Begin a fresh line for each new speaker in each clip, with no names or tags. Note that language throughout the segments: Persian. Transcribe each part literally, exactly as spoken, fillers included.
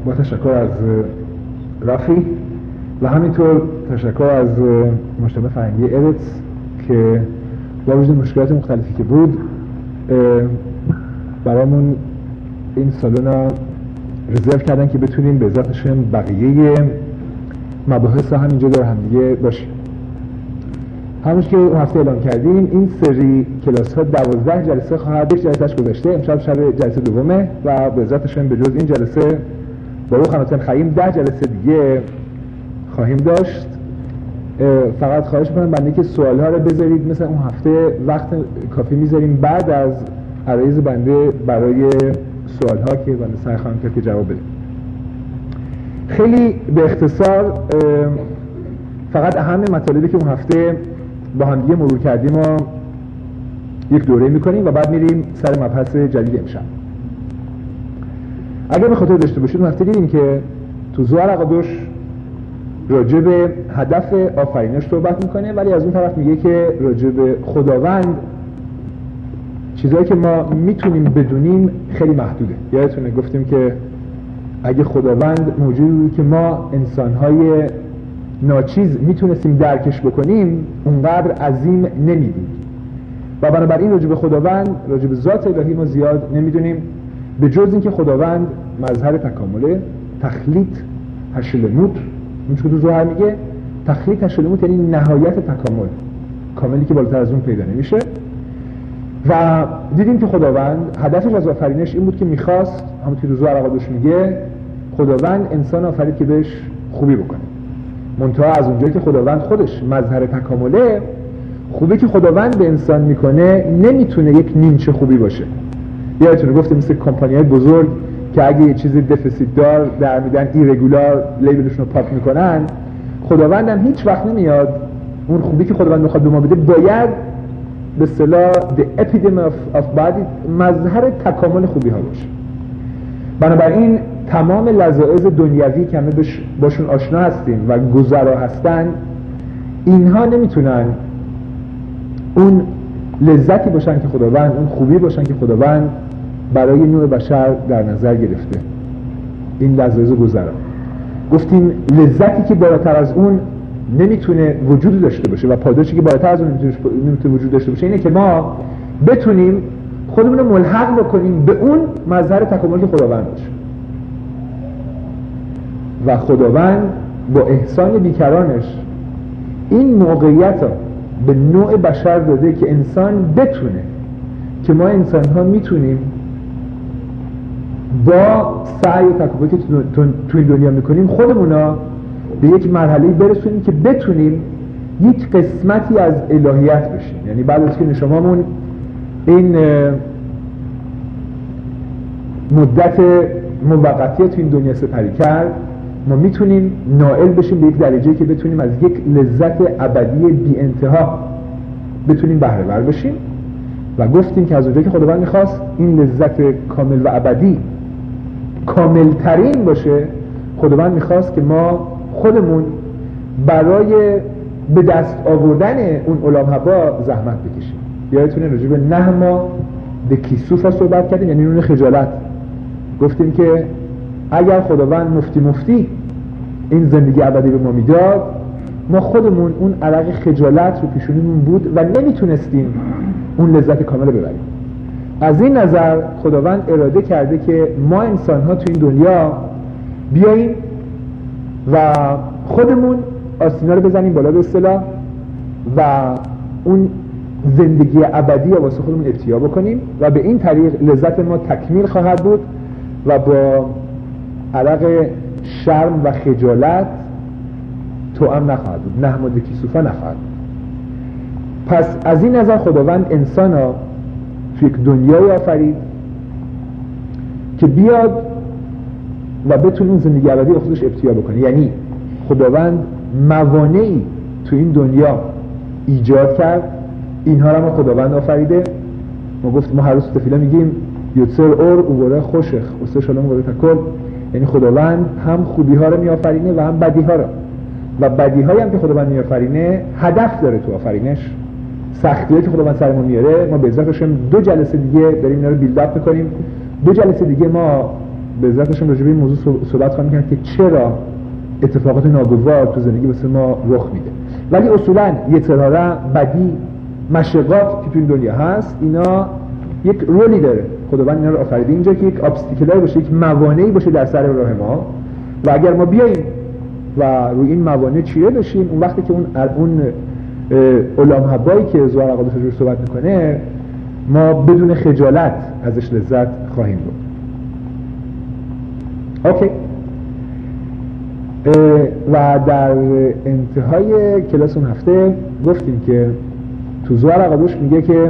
با تشکر از رافی و همینطور تشکر از مجتمع فرهنگی ارتس که با وجود مشکلات مختلفی که بود برامون این سالن رو رزرو کردن که بتونیم به ذاتشون بقیه مباحث ها همینجا در همدیگه باشیم. همونش که اون هفته اعلام کردیم این سری کلاس ها دوازده جلسه خواهد داشت. جلسهش گذشته، امشب شب جلسه دومه و به ذاتشون به جز این جلسه با روح خانوتن خییم ده جلسه دیگه خواهیم داشت. فقط خواهش میکنم بنده که سوال ها رو بذارید، مثل اون هفته وقت کافی میذاریم بعد از عرایز بنده برای سوال ها که بنده سعی خواهم کرد که جواب بده. خیلی به اختصار فقط اهم مطالبی که اون هفته با هم دیگه مرور کردیم و یک دوره میکنیم و بعد میریم سر مبحث جدید امشب. اگر به خاطر داشته باشید اون هفته دیدیم که تو زوار اقادوش راجع به هدف آفرینش صحبت میکنه، ولی از اون طرف میگه که راجع به خداوند چیزایی که ما میتونیم بدونیم خیلی محدوده. یادتونه گفتیم که اگه خداوند موجودی بود که ما انسانهای ناچیز میتونستیم درکش بکنیم اونقدر عظیم نمیدید و بنابراین راجع به خداوند، راجع به ذات الهی ما زیاد نمیدونیم، به جز اینکه خداوند مظهر تکامله، تخلیط هشلموت، اون چون تو زوهر میگه تخلیط هشلموت یعنی نهایت تکامل، کاملی که بالاتر از اون پیدا نمیشه. و دیدیم که خداوند هدفش از آفرینش این بود که میخواست، همون که تو زوهر اقادوش میگه، خداوند انسان آفرید که بهش خوبی بکنه. منتها از اونجایی که خداوند خودش مظهر تکامله، خوبی که خداوند به انسان میکنه نمیتونه یک نیمچه خوبی باشه. یادتونه گفتیم مثل کمپانی‌های بزرگ که اگه یه چیز دفیسیت دار در میدن ایرگولار لیبلشون رو پاک میکنن، خداوند هم هیچ وقت نمیاد اون خوبی که خداوند میخواد به ما بده باید به اصطلاح the epitome of, of body مظهر تکامل خوبی ها باشه. بنابراین تمام لذایذ دنیوی که همه باشون آشنا هستیم و گذرا هستن، اینها نمیتونن اون لذتی باشن که خداوند، اون خوبی باشن که خداوند برای نوع بشر در نظر گرفته. این لذایذ گذرا گفتیم لذتی که بالاتر از اون نمیتونه وجود داشته باشه و پاداشی که بالاتر از اون نمیتونه وجود داشته باشه اینه که ما بتونیم خودمون رو ملحق بکنیم به اون مظهر تکامل که خداوند باشه. و خداوند با احسان بیکرانش این موقعیت ها به نوع بشر داده که انسان بتونه، که ما انسان ها میتونیم با سعی و تکاملی که تو این دنیا میکنیم خودمونا به یک مرحله برسونیم که بتونیم یک قسمتی از الهیت بشیم. یعنی بعد از که نشمامون این مدت موقتی تو این دنیا سپری کرد، ما میتونیم نائل بشیم به یک درجه‌ای که بتونیم از یک لذت ابدی بی انتها بتونیم بهره ور بشیم. و گفتیم که از اونجایی که خداوند میخواست این لذت کامل و ابدی کامل ترین باشه، خداوند میخواست که ما خودمون برای به دست آوردن اون علام حبا زحمت بکشیم. یادتونه راجع به نهما به کیسوفا صحبت کردیم، یعنی نون خجالت. گفتیم که اگر خداوند مفتی مفتی این زندگی ابدی به ما میداد، ما خودمون اون عرق خجالت رو پیشونیمون بود و نمیتونستیم اون لذت کامل رو ببریم. از این نظر خداوند اراده کرده که ما انسان ها تو این دنیا بیاییم و خودمون آستینا رو بزنیم بالا به اصطلاح و اون زندگی ابدی رو واسه خودمون ابتیا بکنیم و به این طریق لذت ما تکمیل خواهد بود و با عرق شرم و خجالت توأم نخواهد بود، نحمد کیسوفا نخواهد بود. پس از این نظر خداوند انسان ها توی یک دنیای آفرید که بیاد و بتونه اون زندگی ابدی رو خودش ابتیا بکنه. یعنی خداوند موانعی تو این دنیا ایجاد کرد، اینها رو ما خداوند آفریده. ما گفتیم، ما هر روز تفیلا میگیم یوتسر اور اوبره خوشخ اوسه شلام اوبره تکل، یعنی خداوند هم خوبی ها رو میآفرینه و هم بدی ها رو، و بدی هایی هم که خداوند میآفرینه هدف داره تو آفرینش. سختیایی که خداوند سر ما میاره، ما به عزتش دو جلسه دیگه داریم اینا رو بیلد اپ میکنیم. دو جلسه دیگه ما به عزتشون راجع به این موضوع صحبت خواهیم کرد که چرا اتفاقات ناگوار تو زندگی واسه ما رخ میده. ولی اصولا یتراره، بدی، مشقات که تو این دنیا هست، اینا یک رولی داره. خداوند اینا رو آفریده اینجا که یک ابستیکلای باشه، یک موانعی باشه در سر راه ما، و اگر ما بیاییم و روی این موانع چیره بشیم، اون وقتی که اون اون علام حبایی که زوار قادس رو صحبت میکنه، ما بدون خجالت ازش لذت خواهیم برد. اوکی. و در انتهای کلاس اون هفته گفتیم که تو زوار قادس میگه که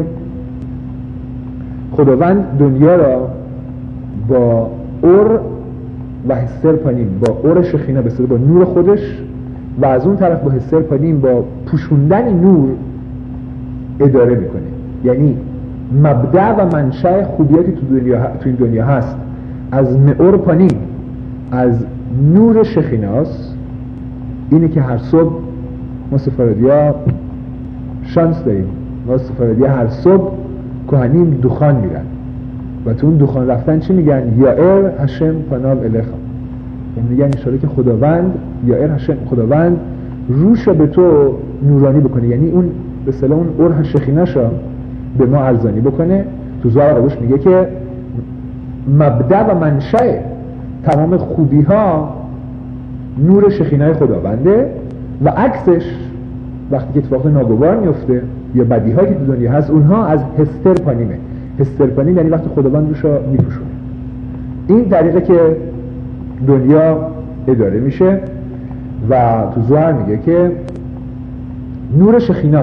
خداوند دنیا را با اور و حسر پانیم، با اور شخینه بسیده، با نور خودش، و از اون طرف با حسر پانیم، با پوشوندن نور اداره میکنه. یعنی مبدأ و منشأ خوبیاتی تو دنیا تو این دنیا هست از مئور پانیم، از نور شخیناست. اینه که هر صبح ما سفاردیا شانس داریم، ما سفاردیا هر صبح کهنیم دخان میرن و تو اون دخان رفتن چی میگن؟ یائر هشم پاناو الیخا، یعنی میگن اشاره که خداوند یائر هشم، خداوند روشو به تو نورانی بکنه، یعنی اون به اصطلاح اون اور شخینه‌شو به ما ارزانی بکنه. تو زوار قادس میگه که مبدأ و منشأ تمام خوبی ها نور شخینه خداونده، و عکسش وقتی که اتفاق ناگوار میفته یا بدی هایی که تو دنیا هست، اونها از هستر پانیمه. هستر پانیم یعنی وقتی خداوند روشو میپوشونه. این طریقه که دنیا اداره میشه. و تو زوار میگه که نور شخینه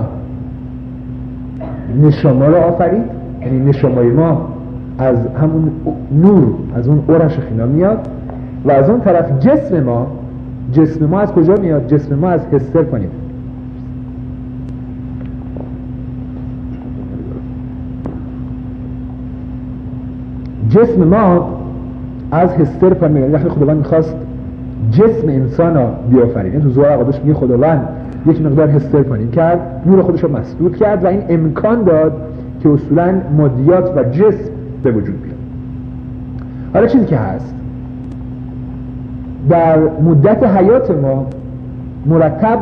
نشما رو آفرید، یعنی نشمای ما از همون نور، از اون اور شخینه میاد، و از اون طرف جسم ما، جسم ما از کجا میاد؟ جسم ما از هستر پانیم. جسم ما از هستر پانیم، یعنی وقتی خداوند میخواست جسم انسان رو بیافرینه، تو زوار قادس میگه خداوند یک مقدار هستر پانیم کرد، نور خودش رو مسدود کرد و این امکان داد که اصولاً مادیات و جسم به وجود بیاد. حالا چیزی که هست در مدت حیات ما مرتب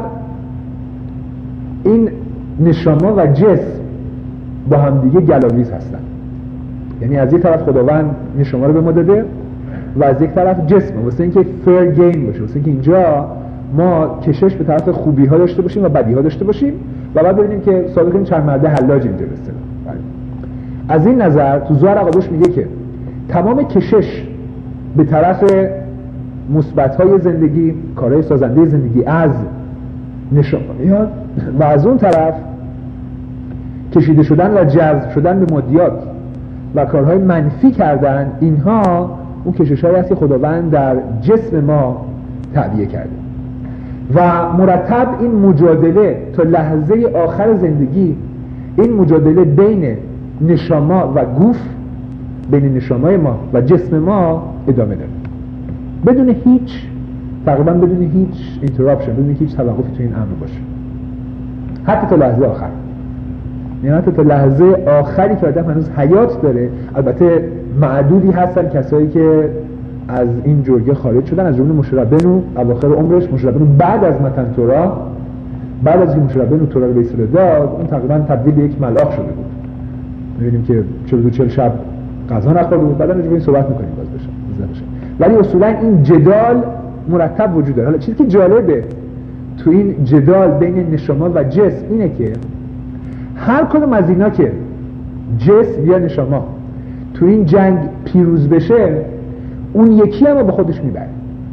این نشما و جسم با هم دیگه گلاویز هستن. یعنی از یک طرف خداوند نشما رو به ما داده و از یک طرف جسم، واسه اینکه فیر گیم باشه، واسه اینکه اینجا ما کشش به طرف خوبی ها داشته باشیم و بدی ها داشته باشیم و بعد ببینیم که سابقه این چند مرده حلاج اینجا بسته. از این نظر تو زوار قادس میگه که تمام کشش به طرف مثبت‌های زندگی، کارهای سازنده زندگی از نشما میاد، و از اون طرف کشیده شدن و جذب شدن به مادیات و کارهای منفی کردن، اینها اون کشش‌هایی هست که خداوند در جسم ما تعبیه کرده. و مرتب این مجادله تا لحظه آخر زندگی، این مجادله بین نشما و گوف، بین نشامای ما و جسم ما ادامه داره، بدون هیچ تقریبا بدون هیچ اینتراپشن، بدون هیچ توقفی تو این امر باشه، حتی تا لحظه آخر. یعنی حتی تا لحظه آخری که آدم هنوز حیات داره. البته معدودی هستن کسایی که از این جرگه خارج شدن، از جمله مشربنو اواخر عمرش، مشربنو بعد از متن تورا، بعد از این مشربنو تورا رو به اصطلاح داد، اون تقریبا تبدیل به یک ملاک شده بود. می‌بینیم که چهل و چهل شب غذا نخورده بود. بعدا راجع به این صحبت می‌کنیم باز بشه. ولی اصولا این جدال مرتب وجود داره. حالا چیزی که جالبه تو این جدال بین نشما و جسم اینه که هر کدوم از اینا که جسم یا نشما تو این جنگ پیروز بشه، اون یکی هم با خودش میبره.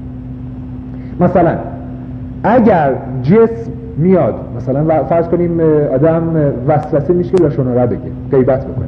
مثلا اگر جسم میاد، مثلا فرض کنیم آدم وسوسه میشه که لاشونارا بگه، غیبت بکنه.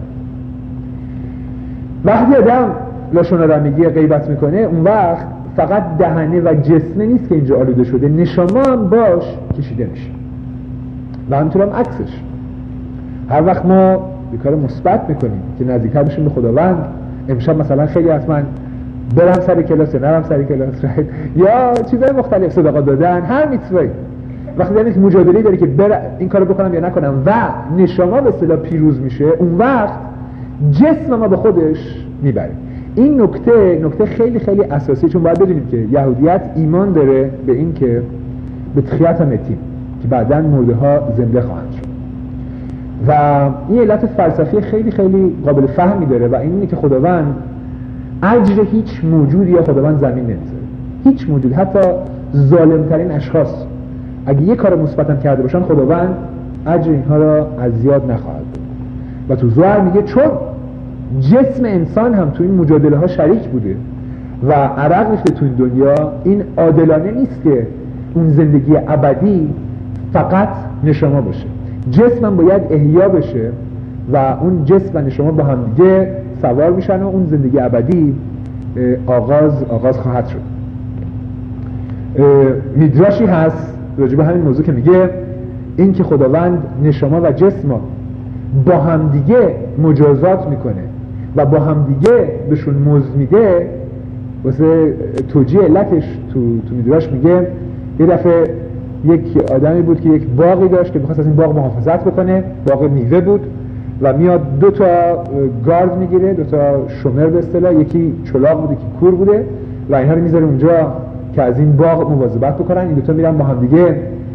وقتی آدم لاشونارا میگه، غیبت میکنه، اون وقت فقط دهنه و جسمه نیست که اینجا آلوده شده، نشما هم باش کشیده میشه. و همینطور هم عکسش. هر وقت ما به کار مثبت میکنیم که نزدیکتر بشیم به خداوند، امشب مثلا خیلی حتما برم سر کلاس یا نرم سر کلاس یا چیزای مختلف، صدقات دادن، هر میتوایی، وقتی دارید که مجادله داری که بر این کارو بکنم یا نکنم و نشما به اصطلاح پیروز میشه، اون وقت جسم ما به خودش میبره. این نکته نکته خیلی خیلی اساسی، چون باید بدونیم که یهودیت ایمان داره به این که به تخیت متیم، که بعداً مرده ها زنده خواهند شد، و این علت فلسفی خیلی خیلی قابل فهمی داره و این اینه که خداوند اجر هیچ موجودی یا خداوند زمین نمیذاره. هیچ موجود، حتی ظالمترین اشخاص اگه یه کار مثبت هم کرده باشن، خداوند اجر اینها را از یاد نخواهد بود. و تو زوار میگه چون جسم انسان هم تو این مجادله ها شریک بوده و عرق ریخته تو این دنیا، این عادلانه نیست که اون زندگی ابدی فقط نشما باشه. جسم هم باید احیا بشه و اون جسم و نشما با هم دیگه سوار میشن و اون زندگی ابدی آغاز آغاز خواهد شد. میدراشی هست راجع به همین موضوع که میگه این که خداوند نشما و جسم با هم دیگه مجازات میکنه و با هم دیگه بهشون مزد میده، واسه توجیه علتش تو تو میدراش میگه یه دفعه یک آدمی بود که یک باغی داشت که میخواست از این باغ محافظت بکنه، باغ میوه بود، و میاد دو تا گارد میگیره، دو تا شومر به اصطلاح، یکی چلاق بود یکی کور بوده، و اینها رو میذاره اونجا که از این باغ مواظبت بکنن. این دو تا میرن با هم دیگه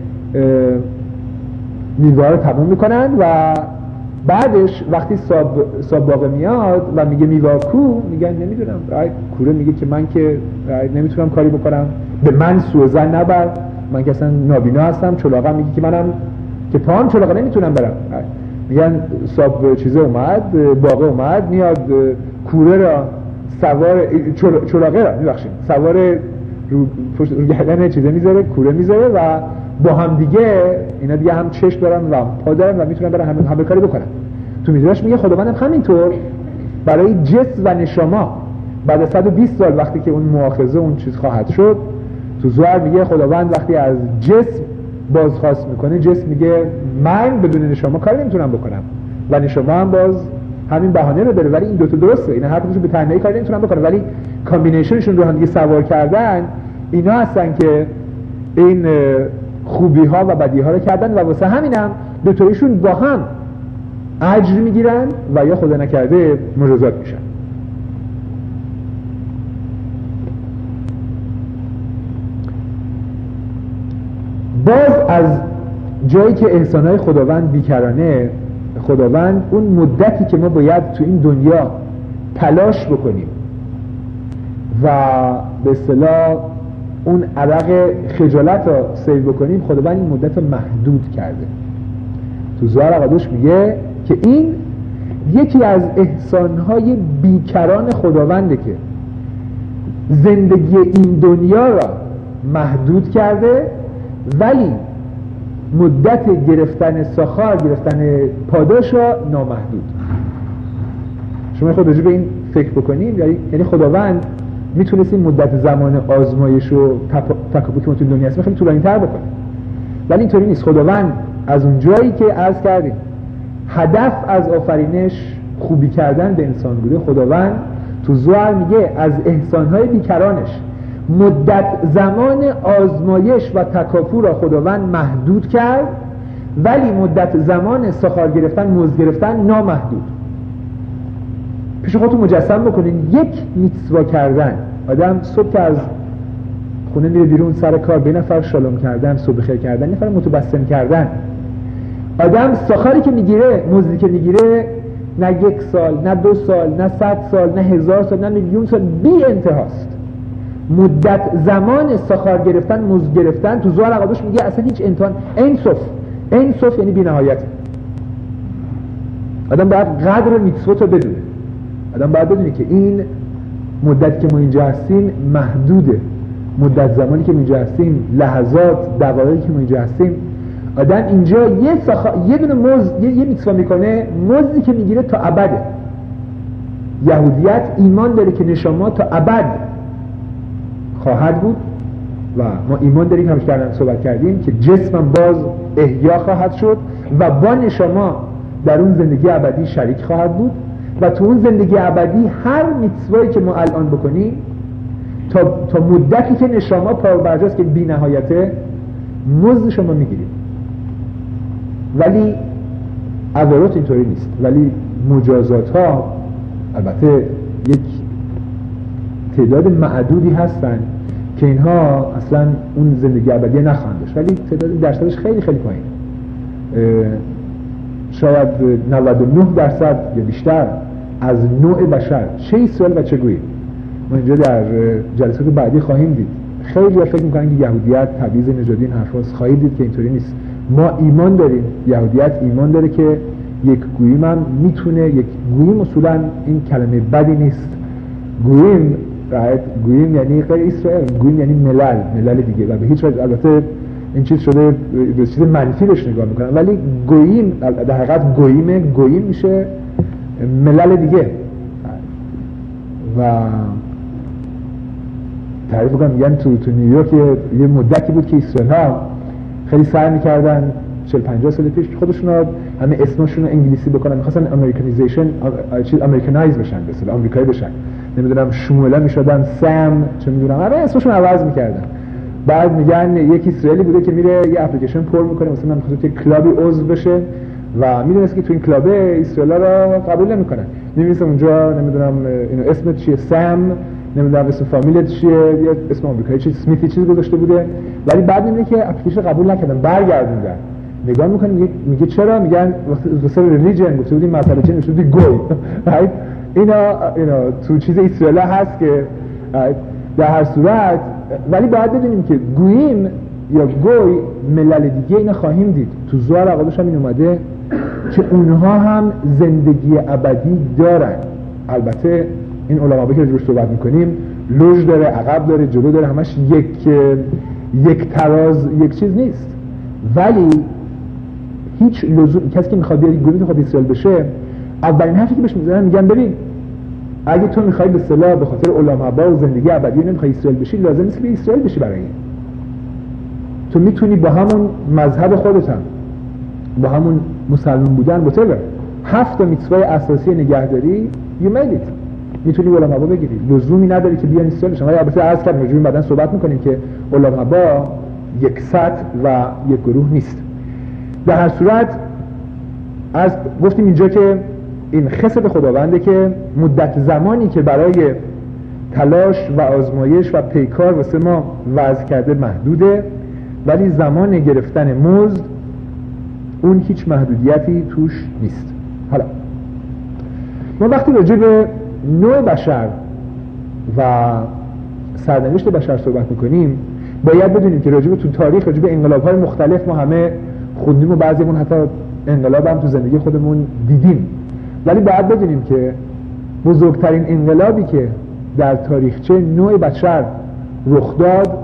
میوه رو تموم میکنن و بعدش وقتی صاحب صاحب باغ میاد و میگه میوه کو، میگن نمیدونم. کوره میگه که من که نمیتونم کاری بکنم، به من سوء ظن نبر، من که اصلا نابینا هستم. چلاقم میگه که منم که پاهم چلاقه نمیتونم برم. میگن صاحب چیزه اومد، باغ اومد، میاد کوره را سوار چلاقه را میبخشید سوار رو رو گردن چیزه میذاره، کوره میذاره و با هم دیگه اینا دیگه هم چشم دارن و پا دارن و میتونن برن همه, همه کاری بکنن. تو میدراش میگه خداوند هم همینطور برای جسم و نشما بعد از صد و بیست سال وقتی که اون مؤاخذه اون چیز خواهد شد، تو زوار میگه خداوند وقتی از جسم بازخواست میکنه، جسم میگه من بدون نشما کاری نمیتونم بکنم و نشما هم باز همین بهانه رو داره، ولی این دو تا درسته، اینا هر کدومشون به تنهایی کاری نمیتونن بکنن، ولی کامبینیشنشون رو هم دیگه سوار کردن اینا هستن که این خوبی ها و بدی ها رو کردن و واسه همینم دو تایشون با هم اجر میگیرن و یا خدا نکرده مجازات میشن. باز از جایی که احسانهای خداوند بیکرانه، خداوند اون مدتی که ما باید تو این دنیا تلاش بکنیم و به اصطلاح اون عرق خجالت رو سیو بکنیم، خداوند این مدت رو محدود کرده. تو زوار قدوش میگه که این یکی از احسانهای بیکران خداونده که زندگی این دنیا را محدود کرده، ولی مدت گرفتن سخار، گرفتن پاداش را نامحدود. شما خود راجع به این فکر بکنید، یعنی خداوند میتونست این مدت زمان آزمایش و تکاپو که ما تو دنیا هستیم خیلی طولانی تر بکنه، ولی اینطوری نیست. خداوند از اون جایی که عرض کردیم هدف از آفرینش خوبی کردن به انسان بوده، خداوند تو زوار میگه از احسانهای بیکرانش مدت زمان آزمایش و تکاپو را خداوند محدود کرد، ولی مدت زمان سخار گرفتن، مزد گرفتن نامحدود. پیش خودتون مجسم بکنین یک میتسوا کردن، آدم صبح که از خونه میره بیرون سر کار، به نفر شالوم کردن، صبح خیر کردن، نفر متبسم کردن. آدم سخاری که میگیره، مزدی که میگیره، نه یک سال، نه دو سال، نه صد سال، نه هزار سال، نه میلیون سال، بی انتهاست. مدت زمان سخار گرفتن، مزد گرفتن تو زوار عقادش میگه اصلا هیچ امتحان، انصف انصف یعنی بی نهایت. آدم باید قدر میتسوت رو بدونه. آدم باید بدونه که این مدت که ما اینجا هستیم محدوده، مدت زمانی که ما اینجا هستیم، لحظات، دقایقی که ما اینجا هستیم. آدم اینجا یه سخا... یه دونه مزد، یه, یه میتسوا میکنه، مزدی که میگیره تا ابده. یهودیت ایمان داره که نشما تا ابد خواهد بود و ما ایمان داریم، همش کردن صحبت کردیم که جسمم باز احیا خواهد شد و با نشما در اون زندگی ابدی شریک خواهد بود و تو اون زندگی ابدی هر میتسوایی که ما الان بکنیم تا, تا مدتی که نشما پا برجاست که بی نهایته، مزد شما میگیریم. ولی عبارات اینطوری نیست، ولی مجازات ها البته یک تعداد معدودی هستن که اینها اصلا اون زندگی ابدی نخواهند داشت، ولی تعداد درصدش خیلی خیلی پایینه. شاید نود و نه درصد یا بیشتر از نوع بشر، چه اسرائیل و چه گویی. ما اینجا در جلسات بعدی خواهیم دید. خیلی ها فکر میکنن که یهودیت تبعیض نژادی این حرفاست. خواهید دید که اینطوری نیست. ما ایمان داریم، یهودیت ایمان داره که یک گوییم هم میتونه، یک گوییم اصولا این کلمه بدی نیست. گوییم رایت گوییم یعنی غیر اسرائیل، گوییم یعنی ملل، ملل دیگه، و به هیچ وجه البته این چیز شده به چیز منفی بهش نگاه میکنن، ولی گوییم در حقیقت گوییم گوییم میشه ملل دیگه. و تعریف کنم میگن تو تو نیویورک یه مدتی بود که اسرائیل ها خیلی سعی میکردن چهل پنجاه سال پیش خودشون همه اسمشون رو انگلیسی بکنن، می‌خواستن امریکانیزیشن چیز امریکانایز بشن، به اصطلاح آمریکایی بشن. نمیدونم شموله میشدن، سم چه میدونم، همه اسمشون عوض میکردن. بعد میگن یک اسرائیلی بوده که میره یه اپلیکیشن پر میکنه، مثلا میخواد که کلابی عضو بشه و میدونست که تو این کلاب اسرائیلا رو قبول نمیکنن. می‌نویسه اونجا نمیدونم اینو اسمت چیه، سم، نمیدونم اسم فامیلت چیه، یه اسم آمریکایی چیز سمیتی چیز گذاشته بوده، ولی بعد میبینه که اپلیکیشن قبول نکردن، برگردوندن. نگاه میکنه میگه, میگه چرا؟ میگن واسه ریلیجن گفته بودیم مسئله چه نشده گوی. اینا اینا تو چیز اسرائیل هست که در هر صورت، ولی باید بدونیم که گوییم یا گوی ملل دیگه اینا خواهیم دید. تو زوار عقادش هم این اومده که اونها هم زندگی ابدی دارن. البته این علماء که روش صحبت میکنیم لوژ داره، عقب داره، جلو داره، همش یک یک تراز یک چیز نیست. ولی هیچ لزوم، کسی که میخواد بیاد گروه میخواد اسرائیل بشه، اولین حرفی که بهش میزنن میگن ببین اگه تو میخوای به اصطلاح به خاطر علماء و زندگی ابدی نمیخوای اسرائیل بشی، لازم نیست که به اسرائیل بشی. برای این تو میتونی با همون مذهب خودت هم با همون مسلمان بودن whatever هفت میتوای اساسی نگهداری you made it، میتونی علماء بگیری، لزومی نداره که بیان اسرائیل بشن. ولی البته عرض کردم راجع به بعداً صحبت میکنیم که علماء یک سطح و یک گروه نیست. در هر صورت از گفتیم اینجا که این خسد خداونده که مدت زمانی که برای تلاش و آزمایش و پیکار واسه ما وضع کرده محدوده، ولی زمان گرفتن مزد اون هیچ محدودیتی توش نیست. حالا ما وقتی راجع به نوع بشر و سرنوشت بشر صحبت میکنیم باید بدونیم که راجع به تو تاریخ راجع به انقلاب‌های مختلف ما همه خوندیم و بعضیمون حتی انقلاب هم تو زندگی خودمون دیدیم، ولی باید بدونیم که بزرگترین انقلابی که در تاریخچه نوع بشر رخ داد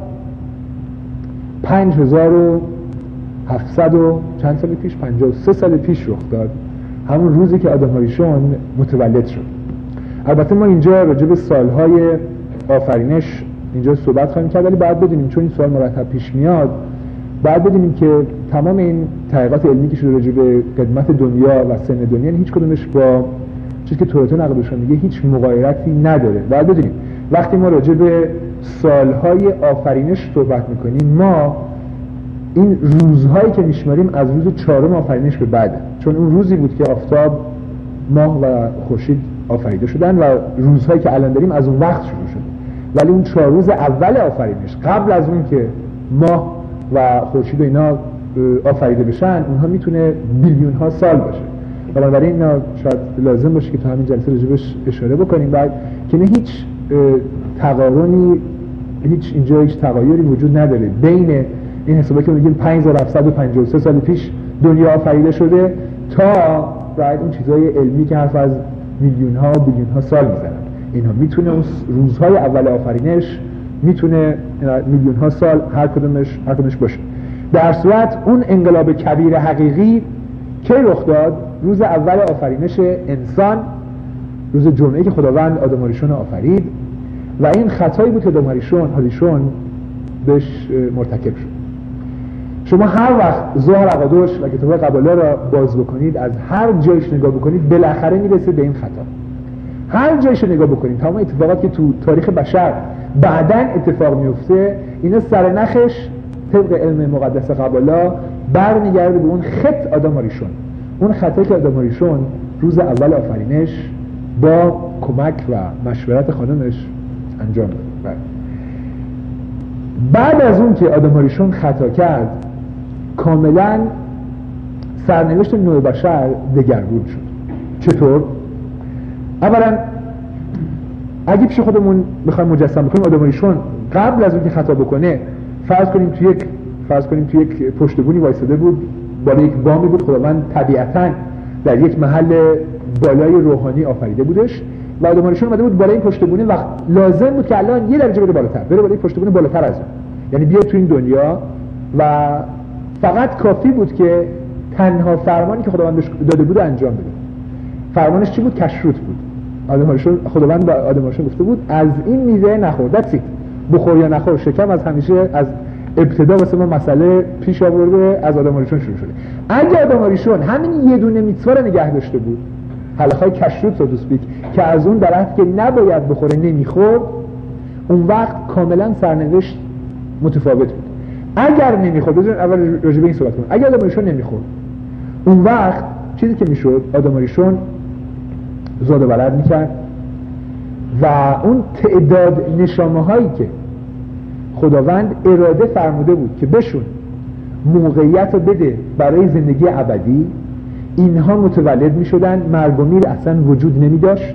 پنج هزار و هفتصد و چند سال پیش، پنجاه و سه سال پیش رخ داد، همون روزی که آدم هایشون متولد شد. البته ما اینجا راجع به سالهای آفرینش اینجا صحبت خواهیم کرد، ولی باید بدونیم چون این سوال مرتب پیش میاد، باید بدونیم که تمام این تحقیقات علمی که شده راجع به قدمت دنیا و سن دنیا هیچ کدومش با چیزی که تورات نقدشون میگه هیچ مغایرتی نداره. باید بدونیم وقتی ما راجع به سالهای آفرینش صحبت میکنیم ما این روزهایی که میشماریم از روز چهارم آفرینش به بعد، چون اون روزی بود که آفتاب، ماه و خورشید آفریده شدن و روزهایی که الان داریم از اون وقت شروع شد. ولی اون چهار روز اول آفرینش قبل از اون که ماه و خورشید و اینا آفریده بشن اونها میتونه بیلیون ها سال باشه. بنابراین اینا شاید لازم باشه که تو همین جلسه راجبش اشاره بکنیم بعد که نه هیچ تقارنی، هیچ اینجا هیچ تغایری وجود نداره بین این حسابی که میگیم پنج هزار و هفتصد و پنجاه و سه سال پیش دنیا آفریده شده تا بعد اون چیزهای علمی که حرف از میلیون ها و بیلیون ها سال میزنن. اینا میتونه اون روزهای اول آفرینش میتونه میلیون ها سال هر کدومش هر کدومش باشه. در صورت اون انقلاب کبیر حقیقی کی رخ داد؟ روز اول آفرینش انسان، روز جمعه که خداوند آدم هریشون آفرید و این خطایی بود که آدم هریشون هریشون بهش مرتکب شد. شما هر وقت ظاهر عقادوش و کتاب قباله را باز بکنید، از هر جایش نگاه بکنید بالاخره میرسید به این خطا. هر جایش نگاه بکنید تمام اتفاقاتی که تو تاریخ بشر بعداً اتفاق میفته اینا سرنخش طبق علم مقدس قباله برمیگرده به اون خط آدم هریشون، اون خطایی که آدم هریشون روز اول آفرینش با کمک و مشورت خانمش انجام داد. بعد از اون که آدم هاریشون خطا کرد کاملا سرنوشت نوع بشر دگرگون شد. چطور؟ اولا اگه پیش خودمون بخوایم مجسم بکنیم آدم هاریشون قبل از اون که خطا بکنه فرض کنیم توی یک فرض کنیم توی یک پشتگونی وایساده بود، بالای یک بامی بود، خداوند طبیعتاً در یک محل بالای روحانی آفریده بودش و آدم هاریشون اومده بود بالای این پشتگونه و لازم بود که الان یه درجه بره بالاتر، بره بالای پشتگونه بالاتر از اون، یعنی بیاد تو این دنیا و فقط کافی بود که تنها فرمانی که خداوند بهش داده بود انجام بده. فرمانش چی بود؟ کشروت بود. آدم هاریشون خداوند به آدم هاریشون گفته بود از این میوه نخور، دتسی، بخور یا نخور. شکم از همیشه از ابتدا واسه ما مسئله پیش آورده، از آدم هاریشون شروع شده. اگه آدم هاریشون همین یه دونه میتوا رو نگه داشته بود، حلقه‌های کشروت رو دوسپیک که از اون درخت که نباید بخوره نمیخورد، اون وقت کاملا سرنوشت متفاوت بود. اگر نمیخورد، بذارین اول راجع به این صحبت کنیم، اگر آدم هاریشون نمیخورد، اون وقت چیزی که میشد آدم هاریشون زاد و ولد میکرد و اون تعداد نشامه هایی که خداوند اراده فرموده بود که بهشون موقعیت رو بده برای زندگی ابدی، اینها متولد می شدن، مرگ و میر اصلا وجود نمی داشت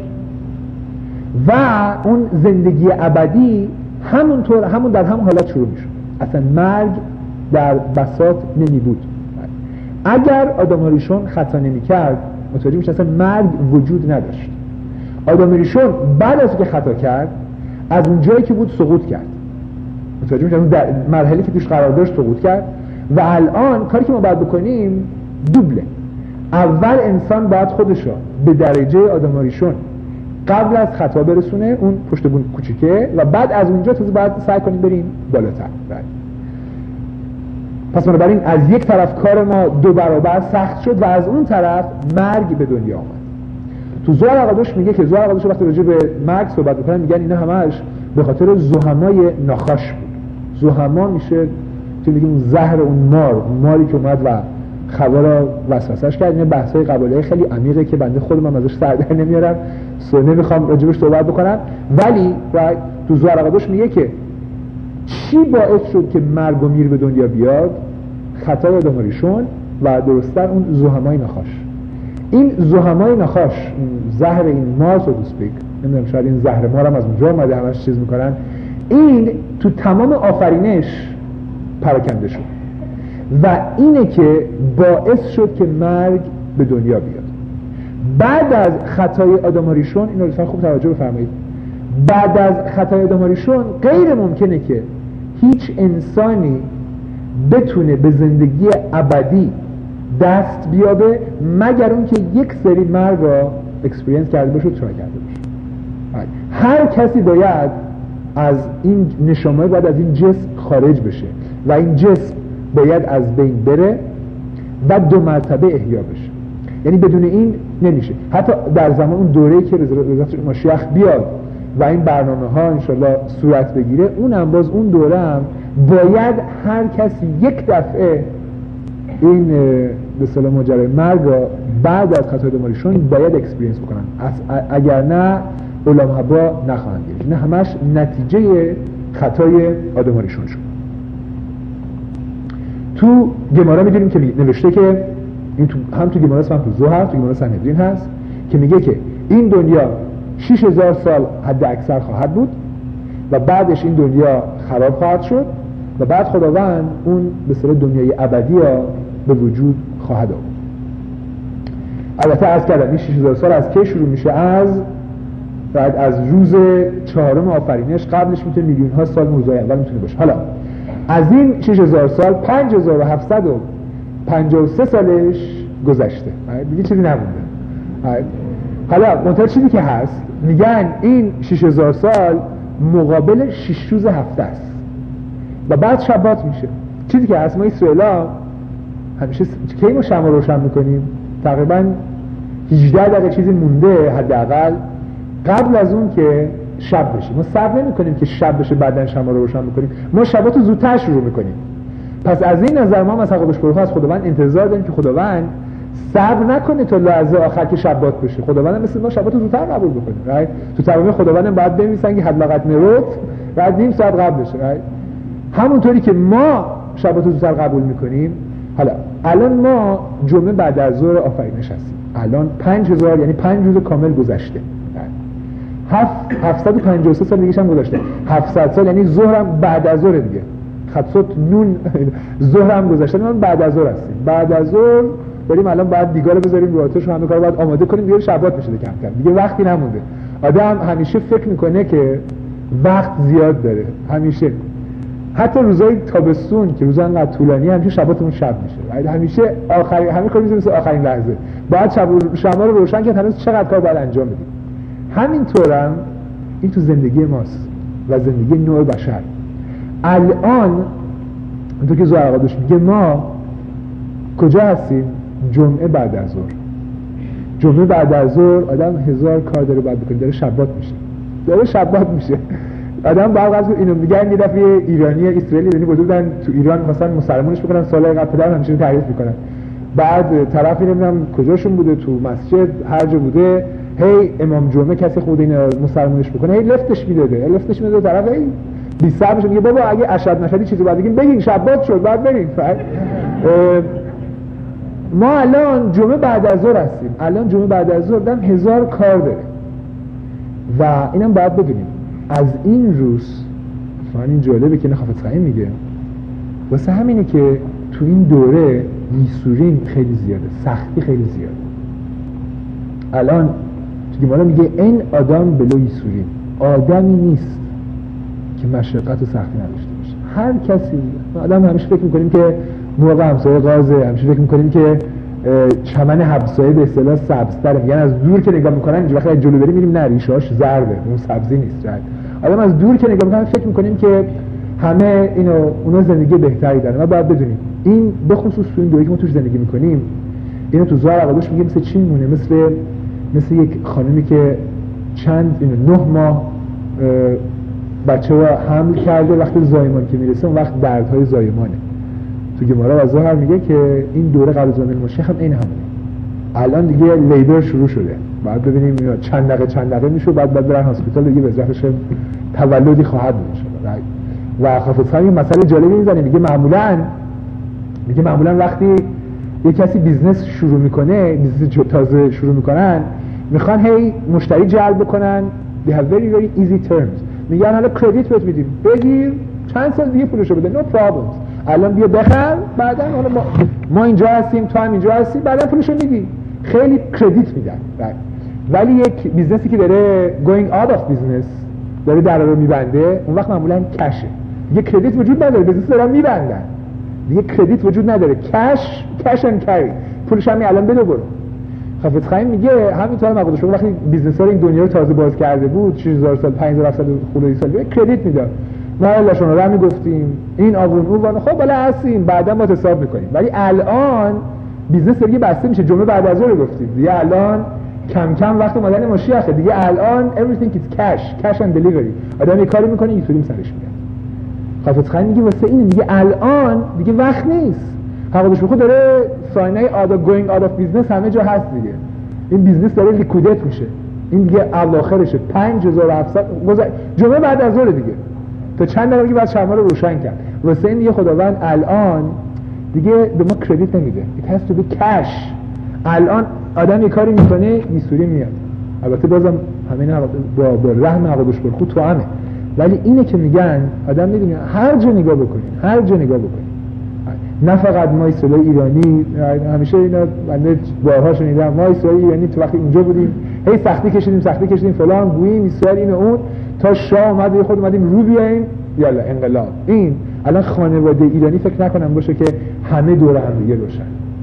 و اون زندگی ابدی همونطور همون در همون حالت شروع می شد، اصلا مرگ در بساط نمی بود. اگر آدم هاریشون خطا نمی کرد متوجه میشه اصلا مرگ وجود نداشت. آدم هاریشون بعد از که خطا کرد از اون جایی که بود سقوط کرد، متوجه میشه در مرحله که توش قرار داشت سقوط کرد و الان کاری که ما باید بکنیم دوبله. اول انسان باید خودشو به درجه آدم هاریشون قبل از خطا برسونه، اون پشتبون کوچیکه، و بعد از اونجا تازه باید سعی کنیم بریم بالاتر. پس بنابراین از یک طرف کار ما دو برابر سخت شد و از اون طرف مرگ به دنیا آمد. تو زوار اقادوش میگه که زوار اقادوش وقتی راجع به مرگ صحبت میکنن میگن اینا همش به خاطر زحمای ناخاش بود. زحما میشه تو میگیم اون زهر اون مار، ماری که اومد و خبر را وسوسه‌اش کرد. این بحث‌های قباله خیلی عمیقه که بنده خودم ازش سر در نمیارم، سو نمیخوام راجبش صحبت بکنم، ولی تو زوار اقادوش میگه که چی باعث شد که مرگ و میر به دنیا بیاد؟ خطای آدم هاریشون و درست‌تر اون زحمای ناخاش. این زحمای ناخاش، این زهر این مار سو دوسپیک، نمیدونم شاید این زهر مار هم از اونجا اومده، همش چیز میکنن، این تو تمام آفرینش پراکنده شد و اینه که باعث شد که مرگ به دنیا بیاد. بعد از خطای آدم هاریشون، اینو لطفاً خوب توجه بفرمایید، بعد از خطای آدم هاریشون غیر ممکنه که هیچ انسانی بتونه به زندگی ابدی دست بیابه مگر اون که یک سری مرگ را اکسپریانس کرده باشه و ترای کرده باشه. هر کسی باید از این نشامه باید از این جسم خارج بشه و این جسم باید از بین بره و دو مرتبه احیا بشه، یعنی بدون این نمیشه. حتی در زمان اون دوره‌ای که رضایت مشیخ بیاد و این برنامه ها انشالله صورت بگیره، اون هم باز اون دوره هم باید هر کسی یک دفعه این به اصطلاح ماجرای مرگ را بعد از خطای آدم هاریشون باید اکسپریانس بکنن، اگر نه علماء با نخواهند گرفت. نه همش نتیجه خطای آدم هاریشون شد. تو گمارا میدونیم که نوشته که این تو هم تو گمارا هم تو زوهر، تو گمارا سنهدرین هست که میگه که این دنیا شش هزار سال حد اکثر خواهد بود و بعدش این دنیا خراب خواهد شد و بعد خداوند اون به اصطلاح دنیای ابدی ها به وجود خواهد آورد. البته عرض کردم این شش هزار سال از کی شروع میشه؟ از بعد از روز چهارم آفرینش، قبلش میتونه میلیون ها سال موضوع اول میتونه باشه. حالا از این شش هزار سال پنج هزار و هفتصد و پنجاه و سه سالش گذشته، دیگه چیزی نمونده. حالا منتها چیزی که هست میگن این شش هزار سال مقابل شش روز هفته است و بعد شبات میشه. چیزی که هست ما اسرائیلا همیشه کی ما شمع روشن میکنیم؟ تقریبا هجده دقیقه چیزی مونده حداقل قبل از اون که شب بشه. ما صبر نمیکنیم که شب بشه بعدن شمع رو روشن میکنیم، ما شباتو زودتر شروع میکنیم. پس از این نظر ما مثلا قدوش بروخ از خداوند انتظار داریم که خداوند صبر نکنه تا لحظه آخر که شبات بشه. خداوند مثل ما شبات رو زودتر قبول بکنه. right؟ تو تمام خداوند باید بنویسن که حد وقت نروت بعد نیم ساعت قبل بشه. right؟ همونطوری که ما شبات رو زودتر قبول میکنیم. حالا الان ما جمعه بعد از ظهر آفرینش هستیم. الان پنج هزار یعنی پنج روز کامل گذشته. هفتصد و پنجاه و سه سال دیگه هم گذشته. هفتصد سال یعنی ظهرم بعد از ظهر دیگه. خطوط نون ظهرم گذشته. ما بعد از ظهر هستیم. بعد از ظهر بریم الان بعد دیگه رو بذاریم رو آتش و همه کارو باید آماده کنیم دیگه شبات میشه کم کم. دیگه وقتی نمونده. آدم همیشه فکر میکنه که وقت زیاد داره. همیشه حتی روزای تابستون که روزا انقدر طولانی همیشه شباتمون شب میشه. همیشه آخرین همه کار میشه مثل آخرین لحظه. باید شب شما رو روشن کرد هنوز چقدر کار باید انجام بدیم. همینطورم این تو زندگی ماست و زندگی نوع بشر. الان اونطور که زهر آقا داشت میگه ما کجا هستیم؟ جمعه بعد از ظهر. جمعه بعد از ظهر آدم هزار کار داره باید بکنه، داره شبات میشه. داره شبات میشه. آدم باید اینو میگن یه دفعه ایرانی اسرائیلی یعنی بودن تو ایران مثلا مسلمونش بکنن سالهای قبل پدر همیشه تعریف میکنن. بعد طرفی نمیدونم کجاشون بوده تو مسجد هر جا بوده هی امام جمعه کسی خود این مسلمونش بکنه هی لفتش میداده لفتش میداده طرف هی بی صبر میشه میگه بابا اگه اشد نشدی چیزی بعد بگین بگین شبات شد بعد بریم. ما الان جمعه بعد از ظهر هستیم. الان جمعه بعد از ظهر دم هزار کار داره و اینم باید بدونیم از این روز فعلا این جالبه که نخافت خواهی میگه واسه همینه که تو این دوره یسورین خیلی زیاده، سختی خیلی زیاده. الان تو گمارا میگه این آدم بلو یسورین، آدمی نیست که مشقت و سختی نداشته باشه. هر کسی آدم همیشه فکر میکنیم که موقع همسایه غازه، همیشه فکر میکنیم که چمن همسایه به اصطلاح سبزتره. میگن از دور که نگاه میکنن اینجا وقتی جلو بریم میبینیم نه ریشه‌اش زرده اون سبزی نیست. رد آدم از دور که نگاه میکنن فکر میکنیم که همه اینو اونا زندگی بهتری دارن. ما باید بدونیم این به خصوص تو این دوره که ما توش زندگی میکنیم اینو تو زهر عقادش میگه مثل چی میمونه، مثل مثل یک خانمی که چند اینو نه ماه بچه رو حمل کرده وقتی زایمان که میرسه اون وقت دردهای زایمانه. تو گمارا و زهر میگه که این دوره قبل از زایمان مشیخ هم این همونه. الان دیگه لیبر شروع شده. بعد ببینیم چند دقیقه چند دقیقه میشه بعد بعد برن هاسپیتال دیگه به ظرفش تولدی خواهد میشه. و خافت خانی مسئله جالبی میزنه میگه معمولاً میگه معمولاً وقتی یه کسی بیزنس شروع میکنه بیزنس تازه شروع میکنن میخوان هی مشتری جلب بکنن they have very very easy terms. میگن حالا کردیت بهت میدیم بگیر چند سال دیگه پولشو بده no problems. الان بیا بخر بعداً حالا ما, ما اینجا هستیم تو هم اینجا هستی بعداً پولشو میدی. خیلی کردیت میدن. ولی یک بیزنسی که داره going out of business داره در رو میبنده اون وقت معمولاً کشه. دیگه کردیت وجود نداره بیزنس دارن میبندن دیگه کردیت وجود نداره کش کش اند کری پولش هم الان بده برو. خافت خایم میگه همینطور مقدار شما وقتی بیزنس ها این دنیا رو تازه باز کرده بود شش هزار سال پنج هزار سال خورده سال کردیت میداد ما اللهشون رو میگفتیم این آبون اون خب بالا هستیم بعدا ما حساب میکنیم. ولی الان بیزنس دیگه بسته میشه. جمعه بعد از ظهر گفتیم دیگه الان کم کم وقت اومدن مشیخه دیگه الان everything is cash cash and delivery. آدم یه کاری میکنه اینطوری سرش میاد. خافت خانی میگه واسه اینه میگه الان دیگه وقت نیست. حقیقتش بخود داره ساینای آدا گوینگ آد آف بیزنس همه جا هست دیگه. این بیزنس داره لیکویدیت میشه. این دیگه اواخرشه پنج هزار و هفتصد جمعه بعد از ظهر دیگه تا چند دقیقه بعد شما رو روشن کرد. واسه این دیگه خداوند الان دیگه به ما کردیت نمیده. it has to be cash. الان آدم یه کاری میکنه میسوری میاد. البته بازم همین با با رحم عقدش برخو تو همه. ولی اینه که میگن آدم میدونه هر جا نگاه بکنین هر جا نگاه بکنین نه فقط ما اسرائیل ایرانی همیشه اینا بنده بارها شنیدم ما اسرائیل ایرانی تو وقتی اینجا بودیم هی سختی کشیدیم سختی کشیدیم فلان گوییم اسرائیل اینو اون تا شاه اومد خود اومدیم رو بیایم یالا انقلاب. این الان خانواده ایرانی فکر نکنم باشه که همه دور هم دیگه باشن.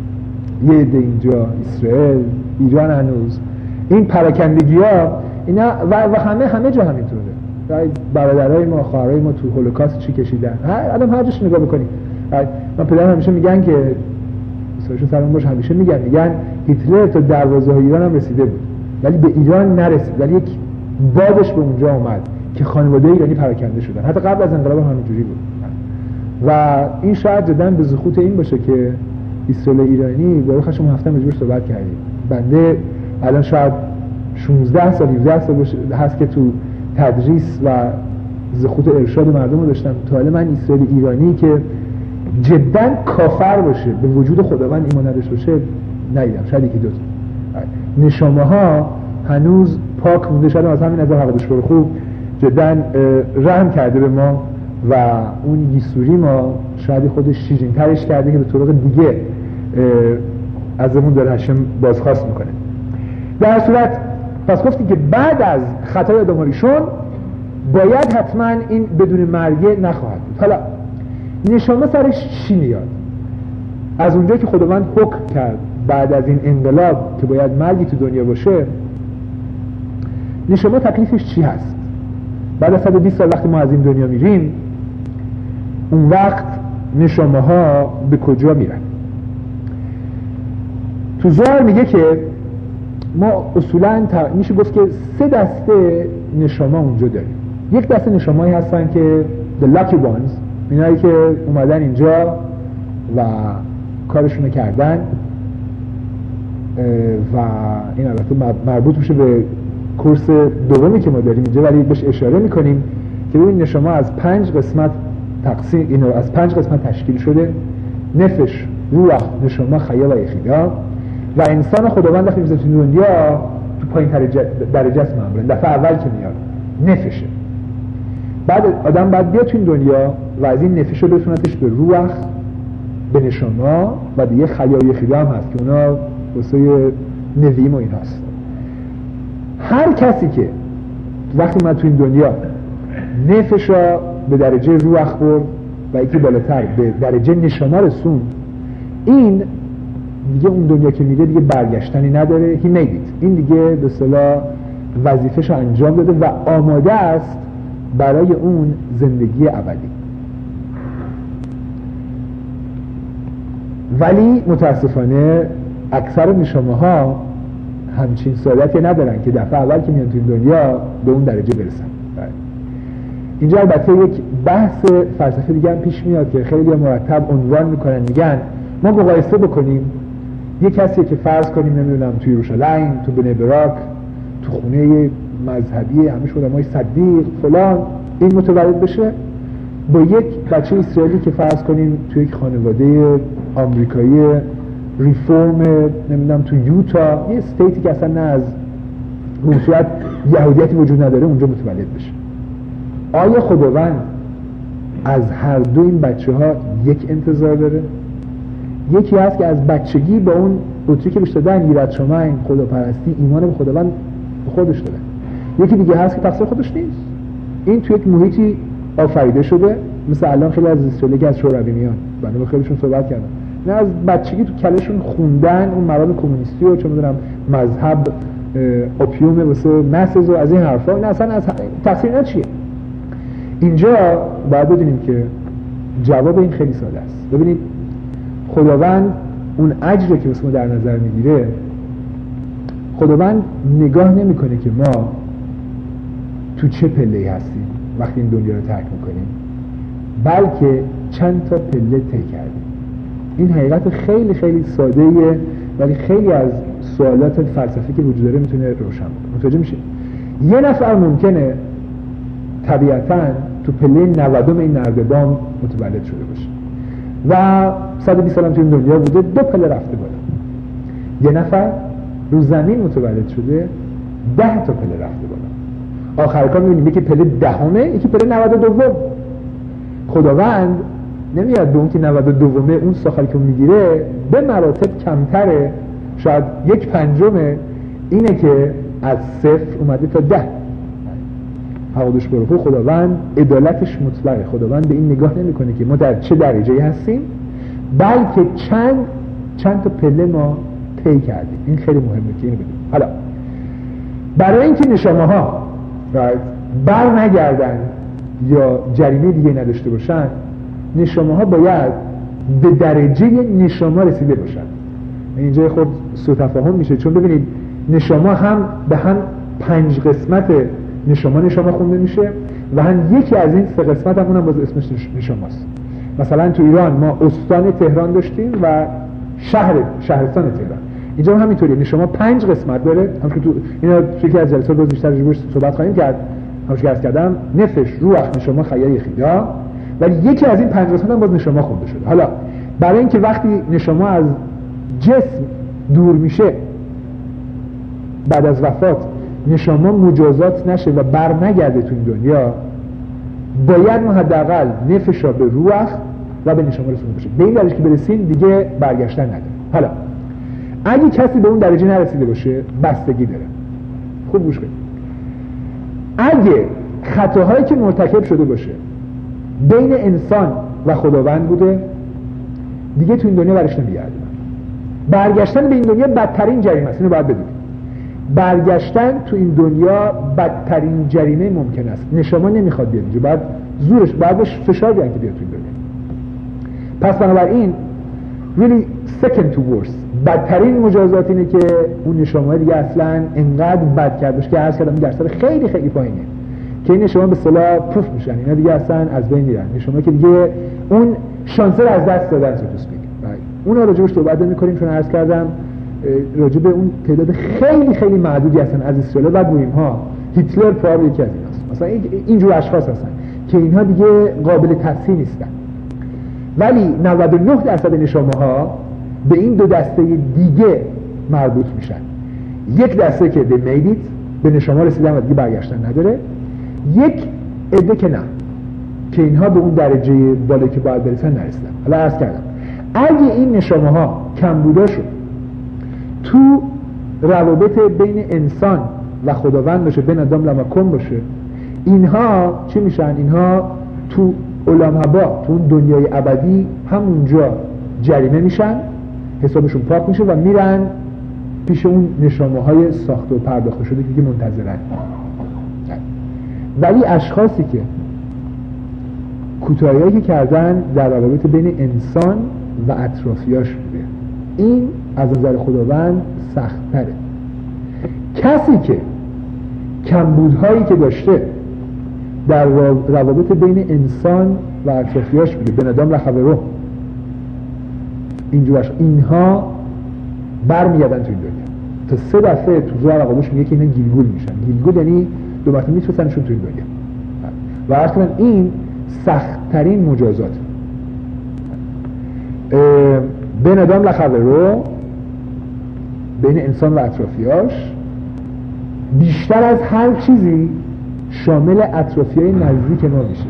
یه عده اینجا اسرائیل ایران هنوز این پراکندگی‌ها اینا و, و همه همه جا همینطوره. برادرای ما خواهرای ما تو هولوکاست چی کشیدن هر آدم هر جاش نگاه بکنید. من پدرم همیشه میگن که سرشون سلام باش همیشه میگن میگن هیتلر تا دروازه ایران هم رسیده بود ولی به ایران نرسید ولی یک بادش به اونجا اومد که خانواده ایرانی پراکنده شدن. حتی قبل از انقلاب همینجوری بود و این شاید جدا به زخوت این باشه که اسرائیل ایرانی برای خشم هفته مجبور صحبت کردیم. بنده الان شاید شانزده سال هفده سال هست که تو تدریس و زخوت ارشاد مردم رو داشتم. تا حالا من اسرائیل ایرانی که جدا کافر باشه، به وجود خداوند ایمان نداشته باشه ندیدم. شاید یکی دو تا نشامه ها هنوز پاک مونده. شاید از همین نظر حقیقتش برو خوب جدا رحم کرده به ما و اون یسوری ما شاید خودش شیرین ترش کرده که به طرق دیگه ازمون داره هشم بازخواست میکنه. در صورت پس گفتیم که بعد از خطای آدم‌هریشون باید حتما این بدون مرگه نخواهد بود. حالا نشامه سرش چی میاد؟ از اونجایی که خداوند حکم کرد بعد از این انقلاب که باید مرگی تو دنیا باشه، نشامه تکلیفش چی هست؟ بعد از صد و بیست سال وقتی ما از این دنیا میریم، اون وقت نشامه ها به کجا میرن؟ تو زوار میگه که ما اصولاً میشه گفت که سه دسته نشامه اونجا داریم. یک دسته نشامه‌ای هستن که the lucky ones، اینایی که اومدن اینجا و کارشونو کردن و این البته مربوط میشه به کورس دومی که ما داریم اینجا، ولی بهش اشاره میکنیم که این نشامه از پنج قسمت تقسیم اینو از پنج قسمت تشکیل شده: نفش، روح، نشامه، خیا و یخیدا. و انسان خداوند وقتی میذاره تو دنیا تو پایین درجه است معمولا. دفعه اول که میاد نفشه، بعد آدم باید بیاد تو این دنیا و از این نفش رو برسونتش به روح، به نشامه و دیگه خیا و یخیدا هم هست که اونا واسه نویم و این هست. هر کسی که وقتی من تو این دنیا نفش را به درجه روح برد و یکی بالاتر به درجه نشامه رسون، این دیگه اون دنیا که میره دیگه برگشتنی نداره. he made it. این دیگه به اصطلاح وظیفه‌ش رو انجام داده و آماده است برای اون زندگی ابدی. ولی متاسفانه اکثر نشامه ها همچین سعادتی ندارن که دفعه اول که میان تو این دنیا به اون درجه برسن. اینجا البته یک بحث فلسفی دیگه هم پیش میاد که خیلی مرتب عنوان میکنن، میگن ما مقایسه بکنیم یک کسی که فرض کنیم نمیدونم توی یروشلایم، تو بنی براک، تو خونه مذهبی همش آدمای صدیق فلان این متولد بشه، با یک بچه اسرائیلی که فرض کنیم توی یک خانواده آمریکایی ریفورم نمیدونم تو یوتا، یه استیتی که اصلا نه از اون صورت یهودیتی وجود نداره، اونجا متولد بشه. آیا خداوند از هر دو این بچه ها یک انتظار داره؟ یکی هست که از بچگی با اون بطری که بهش دادن یرات شماین، خداپرستی، ایمان به خداوند به خودش داره. یکی دیگه هست که تقصیر خودش نیست، این توی یک محیطی آفریده شده، مثل الان خیلی از اسرائیلی که از شوروی میان، بنده با خیلیشون صحبت کردم، نه از بچگی تو کلشون خوندن اون مواد کمونیستی و چه میدونم مذهب اوپیوم واسه مسز و از این حرفا، نه اصلا از تقصیر نه چیه. اینجا باید بدونیم که جواب این خیلی ساده است. ببینید خداوند اون اجری که واسه ما در نظر میگیره، خداوند نگاه نمیکنه که ما تو چه پله‌ای هستیم وقتی این دنیا رو ترک میکنیم، بلکه چند تا پله طی کردیم. این حقیقت خیلی خیلی ساده‌ایه ولی خیلی از سوالات فلسفی که وجود داره میتونه روشن کنه. متوجه میشه؟ یه نفر ممکنه طبیعتاً تو پله نودم این نردبان متولد شده باشه و صد و بیست سال هم تو این دنیا بوده، دو پله رفته بالا. یه نفر رو زمین متولد شده، ده تا پله رفته بالا. آخر کار میبینیم یکی پله دهمه، یکی پله نود و دوم. خداوند نمیاد به اون که نود و دومه اون ساخری که میگیره به مراتب کمتره، شاید یک پنجمه اینه که از صفر اومده تا ده. حقیقتش برای خداوند عدالتش مطلقه. خداوند به این نگاه نمیکنه که ما در چه درجه‌ای هستیم، بلکه چند چند تا پله ما طی کردیم. این خیلی مهمه که اینو بدونیم. حالا برای اینکه نشامه ها بر نگردن یا جریمه دیگه نداشته باشن، نشامه ها باید به درجه نشامه رسیده باشن. اینجا خود سوء تفاهم میشه، چون ببینید نشامه هم به هم پنج قسمت نشامه نشامه خونده میشه و هم یکی از این سه قسمت هم اونم باز اسمش نشامه است. مثلا تو ایران ما استان تهران داشتیم و شهر شهرستان تهران. اینجا هم همینطوریه، یعنی شما پنج قسمت داره، همونطور که تو اینا توی از جلسات روز بیشتر روش صحبت خواهیم کرد. همونش که عرض کردم نفش، روح، نشما، خیال، خیدا، ولی یکی از این پنج قسمت هم باز نشما خونده شده. حالا برای اینکه وقتی نشما از جسم دور میشه بعد از وفات نشما مجازات نشه و بر نگرده تو این دنیا، باید ما حداقل نفش را به روح و به نشما رسونده باشه. به این دلیل که برسیم دیگه برگشتن نداره. حالا اگه کسی به اون درجه نرسیده باشه بستگی داره. خوب گوش کنید. اگه خطاهایی که مرتکب شده باشه بین انسان و خداوند بوده، دیگه تو این دنیا برش نمیگرده. برگشتن به این دنیا بدترین جریمه است. اینو باید بدونید. برگشتن تو این دنیا بدترین جریمه ممکن است. نشما نمیخواد بیاد اینجا، بعد زورش بعدش فشار بیان که بیاد تو این دنیا. پس بنابراین really second to worst، بدترین مجازات اینه که اون نشما دیگه اصلا انقدر بد کرده باشه که عرض کردم درصد خیلی خیلی پایینه که این نشما به اصطلاح پوف میشن، اینا دیگه اصلا از بین میرن. نشما که دیگه اون شانس رو از دست دادن تو اسپیک. اون راجبش صحبت نمی‌کنیم چون عرض کردم راجب اون تعداد خیلی خیلی معدودی هستن از اسرائیل و بویم ها. هیتلر پرابل یکی از ایناست. مثلا اینجور اشخاص هستن که اینها دیگه قابل تصحیح نیستن. ولی نود و نه درصد نشامه‌ها به این دو دسته دیگه مربوط میشن. یک دسته که they made it، به نشامه رسیدن و دیگه برگشتن نداره. یک عده که نه، که اینها به اون درجه بالایی که باید برسن نرسیدن. حالا عرض کردم اگه این نشامه ها کم بوده شد تو روابط بین انسان و خداوند باشه، بین آدم و مکان باشه، اینها چی میشن؟ اینها تو علام هبا، تو اون دنیای ابدی همونجا جریمه میشن، حسابشون پاک میشه و میرن پیش اون نشامه های ساخته و پرداخته شده که منتظرن. ولی اشخاصی که کوتاهی‌هایی که کردن در روابط بین انسان و اطرافیاش بوده، این از نظر خداوند سخت‌تره. کسی که کمبودهایی که داشته در روابط بین انسان و اطرافیاش بوده، به ندام لخبرو، اینجورش اینها برمیگردن تو این دنیا. تا سه دفعه تو زوار عقابش میگه که اینا گیلگول میشن. گیلگول یعنی دو مرتبه میترسنشون تو این دنیا. و عرض کنم این سخت‌ترین مجازات. بین آدم لخبرو، بین انسان و اطرافیاش، بیشتر از هر چیزی شامل اطرافیای نزدیک ما میشه.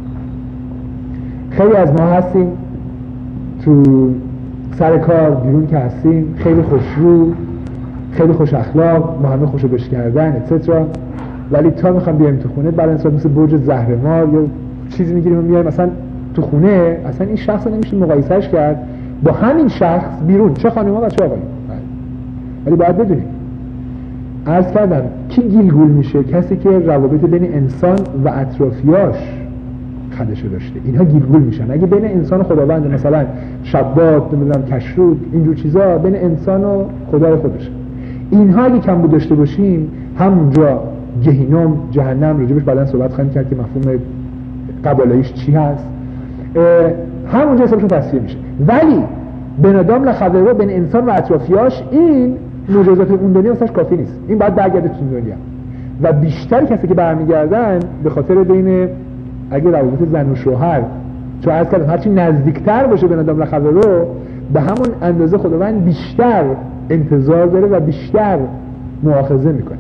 خیلی از ما هستیم تو سر کار بیرون که هستیم خیلی خوشرو، خیلی خوش اخلاق، ما همه خوشو بش کردن اتسترا، ولی تا میخوام بیایم تو خونه برای انسان مثل برج زهرمار یا چیزی میگیریم و میایم مثلا تو خونه، اصلا این شخص رو نمیشه مقایسهش کرد با همین شخص بیرون، چه خانوما و چه آقایی. ولی باید بدونیم عرض کردم کی گیلگول میشه؟ کسی که روابط بین انسان و اطرافیاش خدشه داشته، اینها گیلگول میشن. اگه بین انسان و خداوند، مثلا شبات، نمیدونم کشرود، اینجور چیزا بین انسان و خدای خودش، اینها اگه کم بود داشته باشیم، همونجا گهینم، جهنم، راجبش بعداً صحبت خواهیم کرد که مفهوم قبالاییش چی هست، همونجا حسابشون تصفیه میشه. ولی بنادام لخبره بین انسان و اطرافیاش، این مجازات اون دنیا واسش کافی نیست، این باید برگرده تو دنیا. و بیشتر کسی که برمیگردن به خاطر بین اگه روابط زن و شوهر، چون عرض کردم هرچی نزدیکتر باشه بنادام لخبره به همون اندازه خداوند بیشتر انتظار داره و بیشتر مؤاخذه میکنه.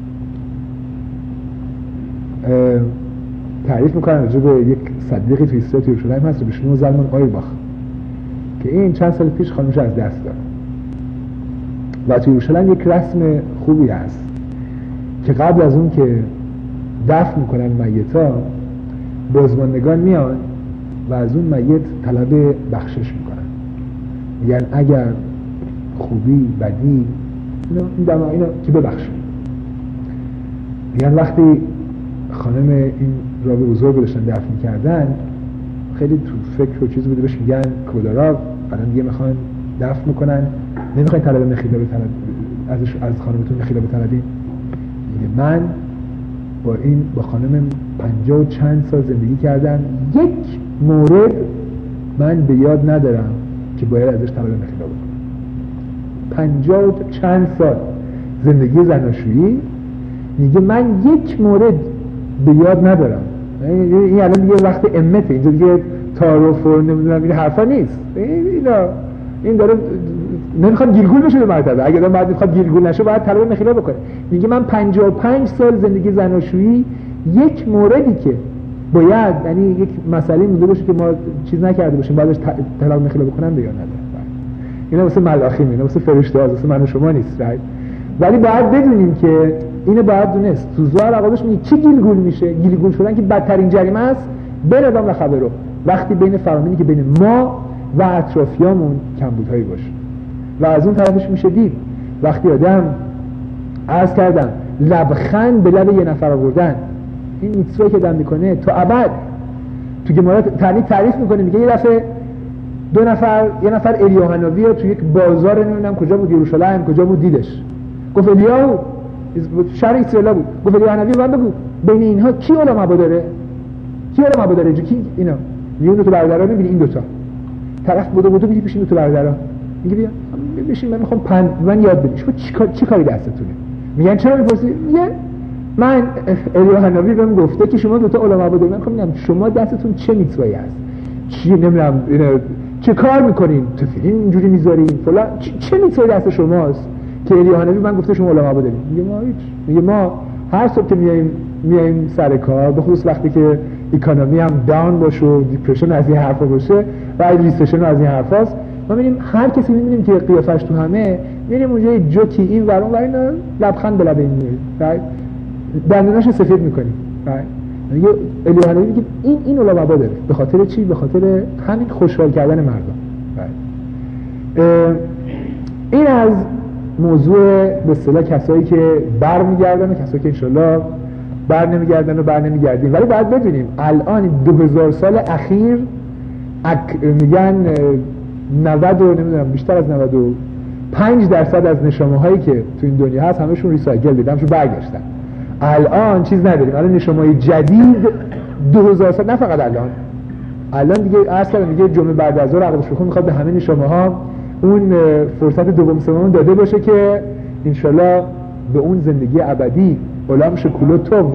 تعریف میکنن راجع به یک صدیقی توی استاد یروشلایم هست به اسم زلمان آیرباخ که این چند سال پیش خانمش از دست داد و توی یروشلایم یک رسم خوبی هست که قبل از اون که دفن میکنن میتا، بازماندگان میان و از اون میت طلب بخشش میکنن، میگن اگر خوبی بدی اینو این دما اینو که ببخشید. میگن وقتی خانم این رابه بزرگ رو داشتن دفن میکردن خیلی تو فکر و چیزی بوده، بهش میگن کودارا الان دیگه میخوان دفن میکنن، نمیخواین طلب مخیله بطلب ازش، از خانمتون مخیله بطلبین؟ میگه من با این با خانم پنجاه و چند سال زندگی کردم، یک مورد من به یاد ندارم که باید ازش طلب مخیله بکنم. پنجاه و چند سال زندگی زناشویی، میگه من یک مورد به یاد ندارم. این الان دیگه وقت امته، اینجا دیگه تعارف و نمیدونم این حرفا نیست. اینا این داره نمیخواد گیلگول بشه به مرتبه. اگه دارم بعد میخواد گیلگول نشه باید طلب مخیلا بکنه. میگه من پنجاه و پنج سال زندگی زناشویی یک موردی که باید، یعنی یک مسئله مونده باشه که ما چیز نکرده باشیم بعدش طلب مخیلا بکنم به یاد ندارم. اینا واسه ملاخیم، اینا واسه فرشته ها، واسه من و شما نیست. right؟ ولی باید بدونیم که اینو باید دونست. تو زوار عقادش میگه چی گیلگول میشه؟ گیلگول شدن که بدترین جریمه است بین ادام و خبرو، وقتی بین فرامینی که بین ما و اطرافیامون کمبودهایی باشه. و از اون طرفش میشه دید وقتی آدم عرض کردم لبخند به لب یه نفر آوردن، این میتسوی که دم میکنه تا ابد. تو گمارات تعریف تعریف میکنه، میگه یه دفعه دو نفر یه نفر الیاهنوی رو تو یک بازار نمیدونم کجا بود، یروشلایم کجا بود، دیدش. گفت الیاهو، شهر اسرائیل بود. گفت الیاهنوی من بگو بین اینها کی علما داره؟ کی علما داره؟ کی اینا؟ میون دو تا برادرا میبینی، این دو تا طرف بودو بودو میگه بشین دو تا برادرا، میگه بیا بشین من میخوام پن من یاد بدیش. خب چی چی کاری دستتونه؟ میگن چرا میپرسی؟ میگه من الیاهنوی بهم گفته که شما دو تا علما دارید. من میگم شما دستتون چه میتوایی است؟ چی نمیدونم چه کار میکنین؟ تفیلین اینجوری میذارین فلان، چه میتوایی دست شماست که الیاهنوی من گفته شما علما دارید؟ میگه ما هیچ. میگه ما هر صبح که میایم میایم سر کار، به خصوص وقتی که اکانومی هم داون باشه و دیپرشن از این حرفا باشه و ریسشن از این حرفاست، ما میبینیم هر کسی میبینیم که قیافش تو همه، میبینیم اونجا یه جوکی این ور اون ور اینا لبخند به لب این میاریم، right؟ دندوناشو سفید میکنیم، right؟ میگه الیاهنوی میگه این این علما داره. به خاطر چی؟ به خاطر همین خوشحال کردن مردم، right؟ این از موضوع به اصطلاح کسایی که برمیگردن و کسایی که انشالله بر نمیگردن و بر نمیگردیم. ولی باید بدونیم الان دو هزار سال اخیر اک میگن نود و نمیدونم بیشتر از نود و پنج درصد از نشامه هایی که تو این دنیا هست همشون ریسایکل دیدن، همشون برگشتن. الان چیز نداریم، الان نشامه های جدید دو هزار سال، نه فقط الان الان دیگه عرض کردم دیگه جمعه بعد از ظهر عقدش بخون میخواد به همه نشامه ها اون فرصت دوم سوم داده باشه که انشالله به اون زندگی ابدی علام شکولو تو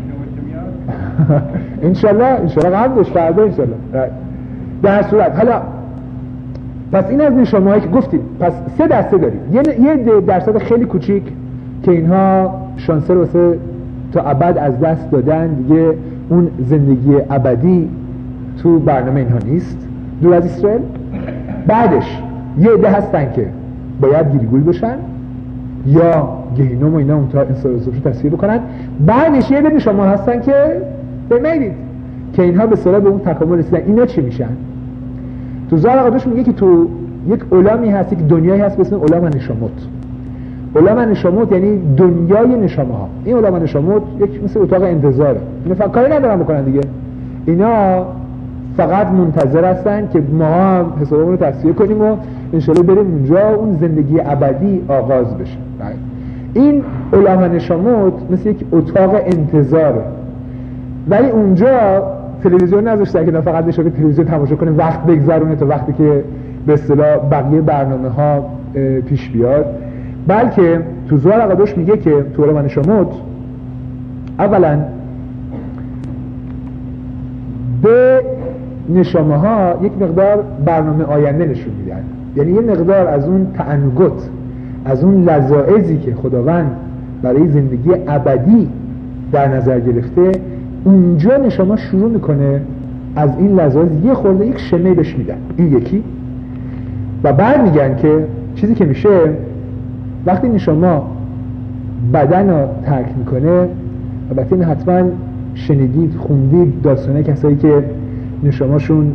انشالله انشالله قبلش فردا انشالله. در صورت حالا پس این از نشامه هایی که گفتیم، پس سه دسته داریم. یه یه درصد خیلی کوچیک که اینها شانسه رو واسه تا ابد از دست دادن، دیگه اون زندگی ابدی تو برنامه اینها نیست دور از اسرائیل. بعدش یه عده هستن که باید گیرگول بشن یا گهینوم و اینا اون تا انسان رو تصویر بکنن. بعدش یه عده شما هستن که بمیرید که اینها به صلاح به اون تکامل رسیدن. اینا چی میشن؟ تو زار قدوش میگه که تو یک علامی هست، یک دنیایی هست به اسم علام نشاموت. علام نشاموت یعنی دنیای نشامه ها. این علام نشاموت یک مثل اتاق انتظاره، اینا فقط کاری ندارن بکنن دیگه، اینا فقط منتظر هستن که ما هم حسابمون رو تصفیه کنیم و انشالله بریم اونجا اون زندگی ابدی آغاز بشه. این علام نشاموت مثل یک اتاق انتظاره، ولی اونجا تلویزیون نذاشتن که فقط بشه که تلویزیون تماشا کنه وقت بگذرونه تا وقتی که به اصطلاح بقیه برنامه ها پیش بیاد، بلکه تو زوار قدوش میگه که تو علام نشاموت اولا به نشامه ها یک مقدار برنامه آینده نشون میدن، یعنی یه مقدار از اون تعنگت، از اون لذاعزی که خداوند برای زندگی ابدی در نظر گرفته، اونجا نشامه شروع میکنه از این لذاعز یه خورده یک شمه بهش میدن. این یکی. و بعد میگن که چیزی که میشه وقتی نشامه بدن رو ترک میکنه، البته این حتما شنیدید خوندید داستانه کسایی که نشامه‌شون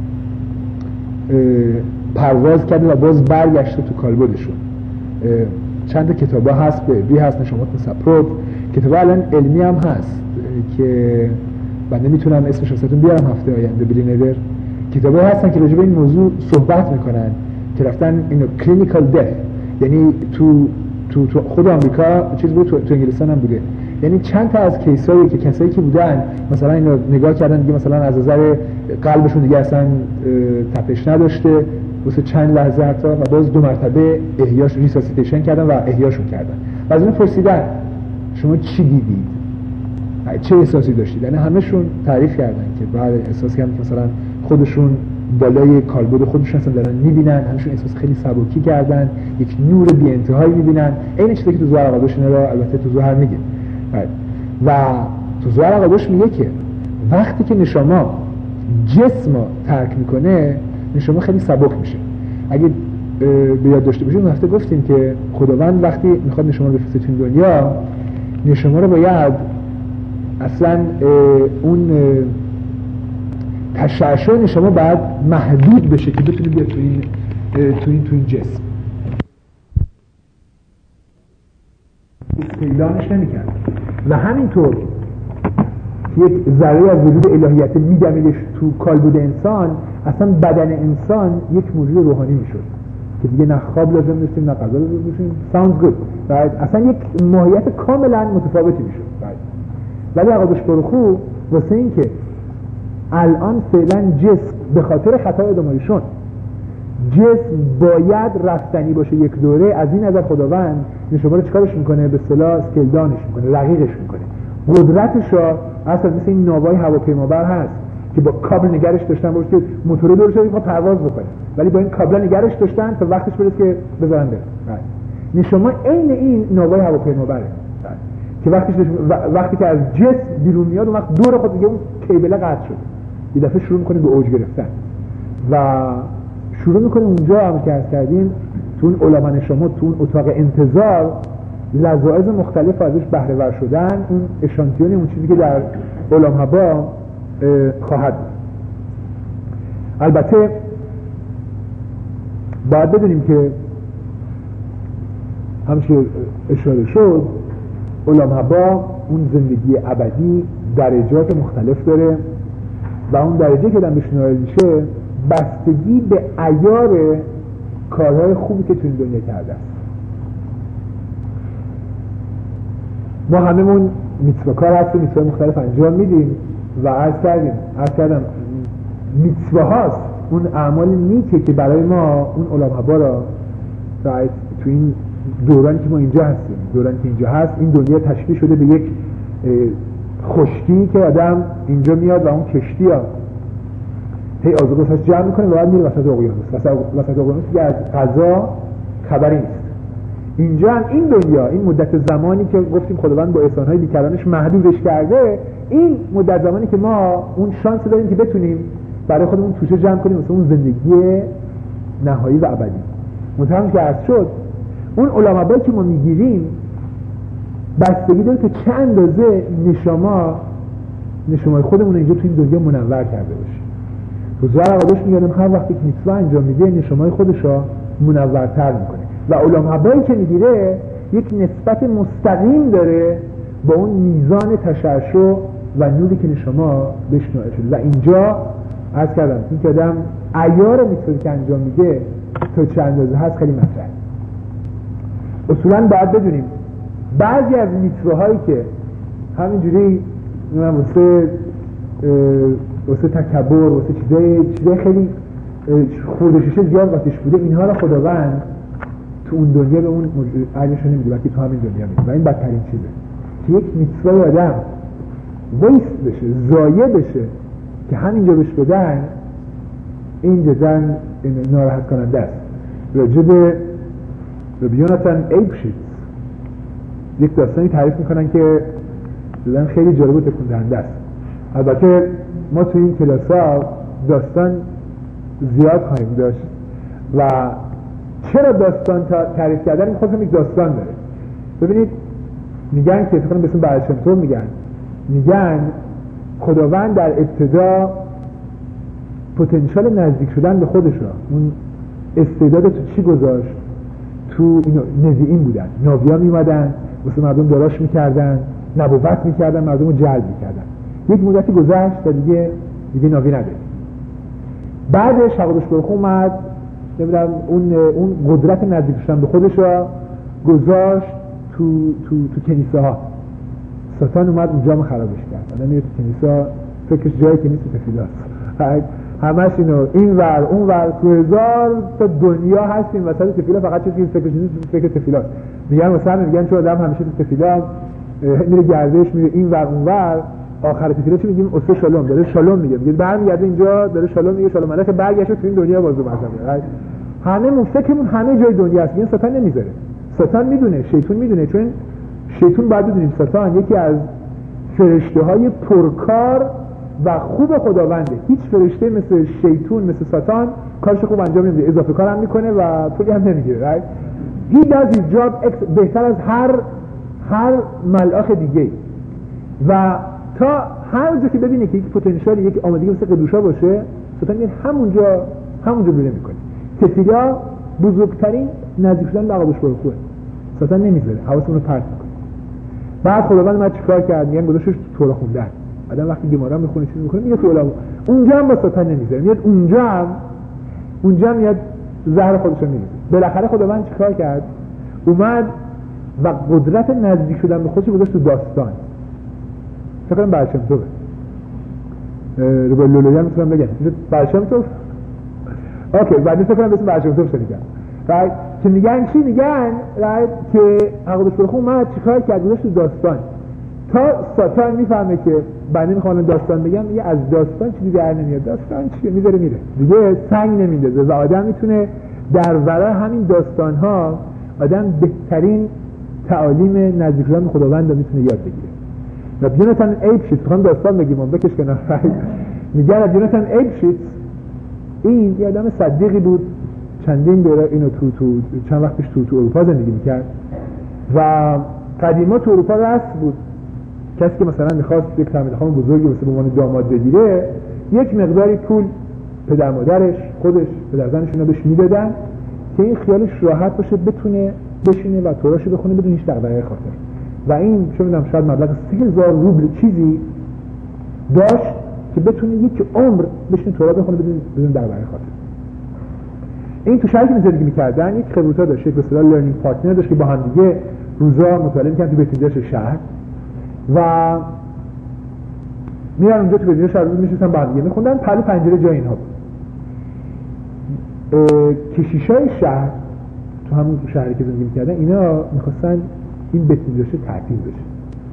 پرواز کرده و باز برگشته تو کالبدشون. چند تا کتابا هست، بی هست نشامات مسپروت، کتابا الان علمی هم هست که من نمیتونم اسمش واسهتون بیارم هفته آینده، بلی ندر کتابا هستن که راجع به این موضوع صحبت میکنن که رفتن اینو کلینیکال دث، یعنی تو تو تو خود آمریکا چیز بود، تو, تو انگلستان هم بوده، یعنی چند تا از کیسایی که کسایی که بودن مثلا اینو نگاه کردن دیگه مثلا از نظر قلبشون دیگه اصلا تپش نداشته، واسه چند لحظه حتی و باز دو مرتبه احیاش ریساسیتیشن کردن و احیاشون کردن و از اون پرسیدن شما چی دیدید؟ چه احساسی داشتید؟ یعنی همه‌شون تعریف کردن که بعد احساس کردن که مثلا خودشون بالای کالبد خودشون اصلا دارن میبینن، همشون احساس خیلی سبکی کردن، یک نور بی انتهایی میبینن. این چیزی که تو زهر قادش اینا رو البته تو زهر میگه و تو زهر قادش میگه که وقتی که نشما جسم ترک میکنه نشما خیلی سبک میشه. اگه به یاد داشته باشید اون هفته گفتیم که خداوند وقتی میخواد نشما رو بفرسته تو دنیا، نشما رو باید اصلا اون تشعشع نشما باید محدود بشه که بتونه بیاد تو این تو این تو این جسم. استعلامش نمی‌کرد و همینطور یک ذره از وجود الهیت میدمیدش تو کالبد انسان، اصلا بدن انسان یک موجود روحانی میشد که دیگه نه خواب لازم داشتیم نه غذا لازم داشتیم. sounds good. بعد اصلا یک ماهیت کاملا متفاوتی میشد. بعد ولی آقا بشکرخو واسه این که الان فعلا جسم به خاطر خطای ادمایشون جسم باید رفتنی باشه یک دوره، از این نظر خداوند نشما رو چیکارش میکنه؟ به اصطلاح اسکیلدانش میکنه، رقیقش میکنه. قدرتش را اصلا مثل این ناوای هواپیمابر هست که با کابل نگرش داشتن باشه که موتور دورش رو پرواز بکنه، ولی با این کابل نگرش داشتن تا وقتش برسه که بذارن بره. نشما عین این ناوای هواپیمابره که وقتی وقتی که از جسم بیرون میاد اون وقت دور خود دیگه اون کیبل قطع شد، یه دفعه شروع میکنه به اوج گرفتن و شروع میکنه اونجا هم که عرض کردیم تو اون علما شما تو اون اتاق انتظار لذایز مختلف ازش بهره ور شدن، اون اشانتیون اون چیزی که در علم حبا خواهد بود. البته باید بدونیم که همچه اشاره شد علم حبا اون زندگی ابدی درجات مختلف داره و اون درجه که دم بشنوید میشه بستگی به عیار کارهای خوبی که تو این دنیا کرده است. ما هممون میتوا کار هستیم، میتوا مختلف انجام میدیم و عرض کردیم عرض کردم میتوا هاست اون اعمال نیکه که برای ما اون علم حبا را تو این دورانی که ما اینجا هستیم، دورانی که اینجا هست، این دنیا تشکیل شده به یک خشکی که آدم اینجا میاد و اون کشتی ها هی آزوقش جمع میکنه و بعد میره وسط اقیانوس. وسط اقیانوس دیگه از قضا خبری نیست. اینجا هم این دنیا، این مدت زمانی که گفتیم خداوند با احسانهای بیکرانش محدودش کرده، این مدت زمانی که ما اون شانس داریم که بتونیم برای خودمون توشه جمع کنیم واسه اون زندگی نهایی و ابدی. منتها که عرض شد اون علمایی که ما میگیریم بستگی داره که چه اندازه نشما نشمای خودمون اینجا تو این دنیا منور کرده باشه. تو زهر قادش میگم هر وقتی که میتوا انجام میده نشمای خودش رو منورتر میکنه و علمایی که میگیره یک نسبت مستقیم داره با اون میزان تشعشع و نوری که نشما بشنوه شده و اینجا عرض کردم این که آدم عیار میتوا که انجام میده تا چه اندازه هست خیلی مطرحه. اصولا باید بدونیم بعضی از میتواهایی که همینجوری واسه واسه تکبر واسه چیزای چیزای خیلی خوردششه زیاد واسش بوده، اینها رو خداوند تو اون دنیا به اون ارزشش نمیده بلکه تو همین دنیا میده و این بدترین چیزه که یک میتوای آدم ویست بشه، ضایع بشه که همینجا بهش بدن. این جدا ناراحت کننده است. راجع به یوناتان ایبشیتز یک داستانی تعریف میکنن که دیدن خیلی جالب و تکون دهنده است. البته ما تو این کلاس‌ها داستان زیاد خواهیم داشت و چرا داستان تعریف کردن این خودش یک داستان داره. ببینید میگن که فکر کنم به اسم برشمتون میگن میگن خداوند در ابتدا پتانسیل نزدیک شدن به خودش را، اون استعداد تو چی گذاشت؟ تو اینو نبیین بودن، نبیان میمدن واسه مردم دراش میکردن، نبوت میکردن، مردم رو جلب میکردن. یک مدتی گذشت و دیگه دیگه نبی نداره. بعدش حقابش برخ اومد نمیدونم اون اون قدرت نزدیک شدن به خودش را گذاشت تو تو تو کنیسه ها. ساتان اومد اونجا خرابش کرد. آدم میره تو کنیسه فکرش جایی که نیست تفیداست. همش اینو این ور اون ور تو هزار تا دنیا هستیم وسط تفیلا، فقط چیزی که فکر چیزی فکر تفیلاست. میگن مثلا میگن چون آدم همیشه تو تفیلا میره گردش میره این ور اون ور، آخر تفیلا چی میگیم؟ اسه شالوم داره شالوم میگه، میگه برمیگرده اینجا داره شالوم میگه شالوم ملک برگشت تو این دنیا بازو مثلا. همه فکرمون همه جای دنیا است. میگن ستان نمیذاره. ستان میدونه، شیطان میدونه، چون شیطان باید بدونیم ستان یکی از فرشته‌های پرکار و خوب خداونده. هیچ فرشته مثل شیطان مثل ستان کارش خوب انجام نمیده، اضافه کارم میکنه و پولی هم نمیگیره. right? He does his job بهتر از هر هر ملاخ دیگه. و تا هر جا که ببینه که یک پتانسیل یک آمادگی مثل قدوشا باشه، ستان میاد همونجا همونجا بیره میکنه. تفیلا بزرگترین نزدیک شدن به آقابش برخوه. ستان نمیذاره، حواسمون رو پرت میکنه. بعد خداوند ما چیکار کرد؟ میگن گذاشتش تورا خوندن. آدم وقتی گمارا میخونه چیزی میکنه میاد تو علما، اونجا هم با ستان نمیذاره، میاد اونجا هم اونجا میاد زهر خودش رو میریزه. بالاخره خداوند چیکار کرد؟ اومد و قدرت نزدیک شدن به خودش گذاشت تو داستان. فکر کنم برشم تو رو لولویا میتونم بگم برشم تو اوکی بعد فکر کنم بسیم برشم تو شدیدم رایت که میگن چی میگن رایت که حقوقش برخون اومد چیکار کرد؟ گذاشت تو داستان تا ساتان میفهمه که بنده میخوام داستان بگم، میگه از داستان چیزی در نمیاد، داستان چیه؟ میذاره میره دیگه، سنگ نمیندازه و آدم میتونه در ورای همین داستان ها آدم بهترین تعالیم نزدیک شدن به خداوند رو میتونه یاد بگیره. و جوناتان ایبشیتس میخوام داستان بگیم اون بکش کنار. میگه جوناتان ایبشیتس این یه آدم صدیقی بود، چندین دوره اینو تو تو چند وقت پیش تو تو اروپا زندگی میکرد و قدیما تو اروپا رسم بود کسی که مثلا میخواست یک تعمیر خانه بزرگی واسه به عنوان داماد بگیره یک مقداری پول پدر مادرش خودش پدر زنش اینا بهش میدادن که این خیالش راحت باشه بتونه بشینه و توراشو بخونه بدون هیچ دغدغه خاطر. و این چه میدونم شاید مبلغ سی هزار روبل چیزی داشت که بتونه یک عمر بشینه تورا بخونه بدون بدون دغدغه خاطر. این تو شهری که زندگی می‌کردن یک خبرتا داشت، یک به اصطلاح لرنینگ پارتنر داشت که با هم دیگه روزا مطالعه می‌کردن تو بیت‌اینجاش شهر و میرن اونجا تو بیت‌اینجاش شهر می‌نشستن با هم دیگه می‌خوندن، پلو پنجره جای اینها بود. کشیشای شهر تو همون شهری که زندگی می‌کردن اینا می‌خواستن این بیت‌اینجاش تعطیل بشه.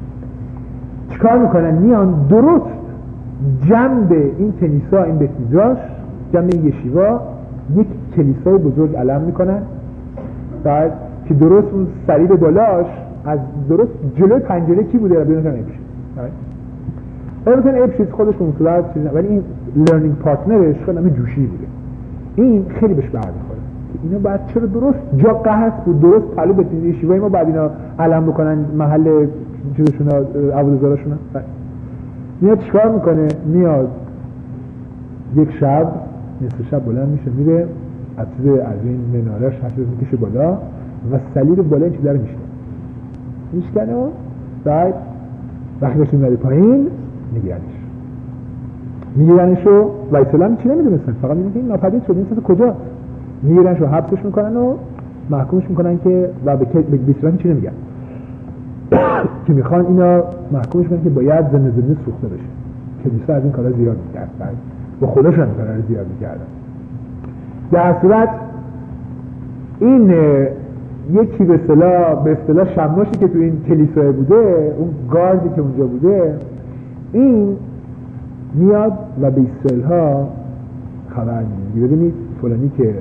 چیکار می‌کنن؟ میان درست جنب این کنیسا این بیت‌اینجاش جنب این یشیوا یک کلیسای بزرگ علم میکنن بعد که درست اون سریع بالاش از درست جلوی پنجره کی بوده؟ رابینتون ایبشیتس. رابینتون ایبشیتس خودش به مصورت چیز نه، ولی این لرنینگ پارتنرش خیلی همه جوشی بوده. این خیلی بهش برمیخوره که اینا بعد چرا درست جا قحط بود درست پلو بتونید شیوای ما بعد اینا علم بکنن محل چیزشون عبادتگاهشون. میاد چیکار میکنه؟ میاد یک شب نصف شب بلند میشه میره از چیز از این منارش هر چیز میکشه بالا و صلیب بالا این چیزا رو میشکنه میشکنه و بعد وقتی باشه میاد پایین میگیرنش میگیرنش و وایسلام چی نمیدونستن، فقط میگن که این ناپدید شد، این چیز کجا میگیرنش و حبسش میکنن و محکومش میکنن که و به بیسران چی نمیگن که میخوان اینا محکومش کنن که باید زنده زنده سوخته بشه. کلیسا از این کارا زیاد میکرد با خودشون هم کارا زیاد میکردن. در صورت این یکی به اصطلاح به اصطلاح شماشی که تو این کلیسا بوده، اون گاردی که اونجا بوده، این میاد و به اسرائیل ها خبر میده ببینید فلانی که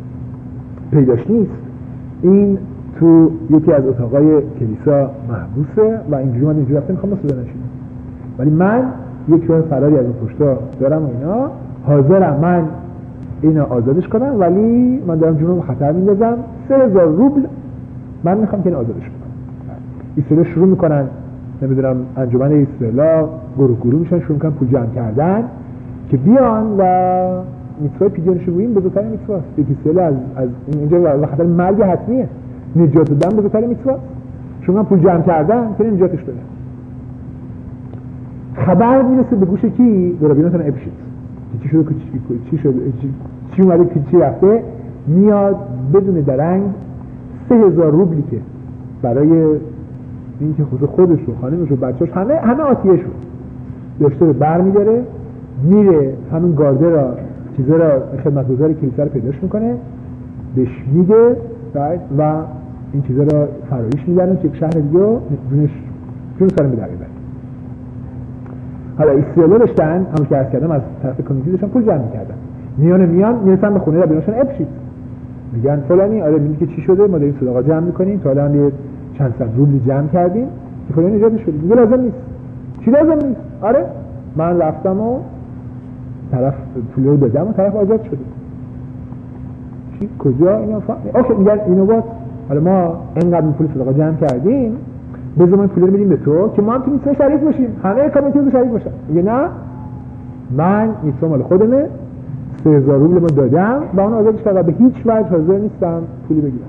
پیداش نیست این تو یکی از اتاقای کلیسا محبوسه و اینجوری من اینجوری رفته میخوام بسوده نشینم، ولی من یک راه فراری از این پشتا دارم و اینا حاضرم من اینو آزادش کنم، ولی من دارم جونم خطر میندازم، سه هزار روبل من میخوام که این آزادش کنم. اسرائیل شروع میکنن نمیدونم انجمن اسرائیل گروه گروه میشن شروع میکنن پول جمع کردن که بیان و میتوای پیدیانش بوییم بزرگترین میتواست یکی اسرائیل از, از اینجا و خطر مرگ حتمیه نجات دادن بزرگترین میتواست شما پول جمع کردن که نجاتش بده. خبر میرسه به گوش کی؟ به رابینتون ایبشیتس. چی شده چی شده چی اومده که چی رفته؟ میاد بدون درنگ سه هزار روبلی که برای اینکه خود خودش و خانمش و بچه‌اش همه همه آتیه شد داشته رو برمی‌داره میره همون گارده را چیزا رو خدمتگزار کلیسا رو پیداش میکنه، بهش میگه و این چیزا رو فرایش میدن که شهر دیگه دونش جون سالم به دقیقه. حالا استیلا داشتن، همون که عرض کردم از طرف کمیتی داشتن پول جمع میکردن، میان میان میرسن به خونه ربیانشون ابشید، میگن فلانی آره میگه که چی شده، ما داریم صداقا جمع میکنیم، تا الان یه چند صد روبلی جمع کردیم که فلانی ایجاد شده، میگه لازم نیست. چی لازم نیست؟ آره من رفتم و طرف پول رو دادم و طرف آزاد شده. چی کجا اینا فهم؟ اوکی میگن اینو باز حالا ما اینقدر پول صداقا جمع کردیم، بذار ما پول رو بدیم به تو که ما هم تو میتونه شریک باشیم، همه کمیته رو شریک باشن. میگه نه من میتونه مال خودمه، سه هزار روبل ما دادم و اون آزادش کردم، به هیچ وجه حاضر نیستم پولی بگیرم.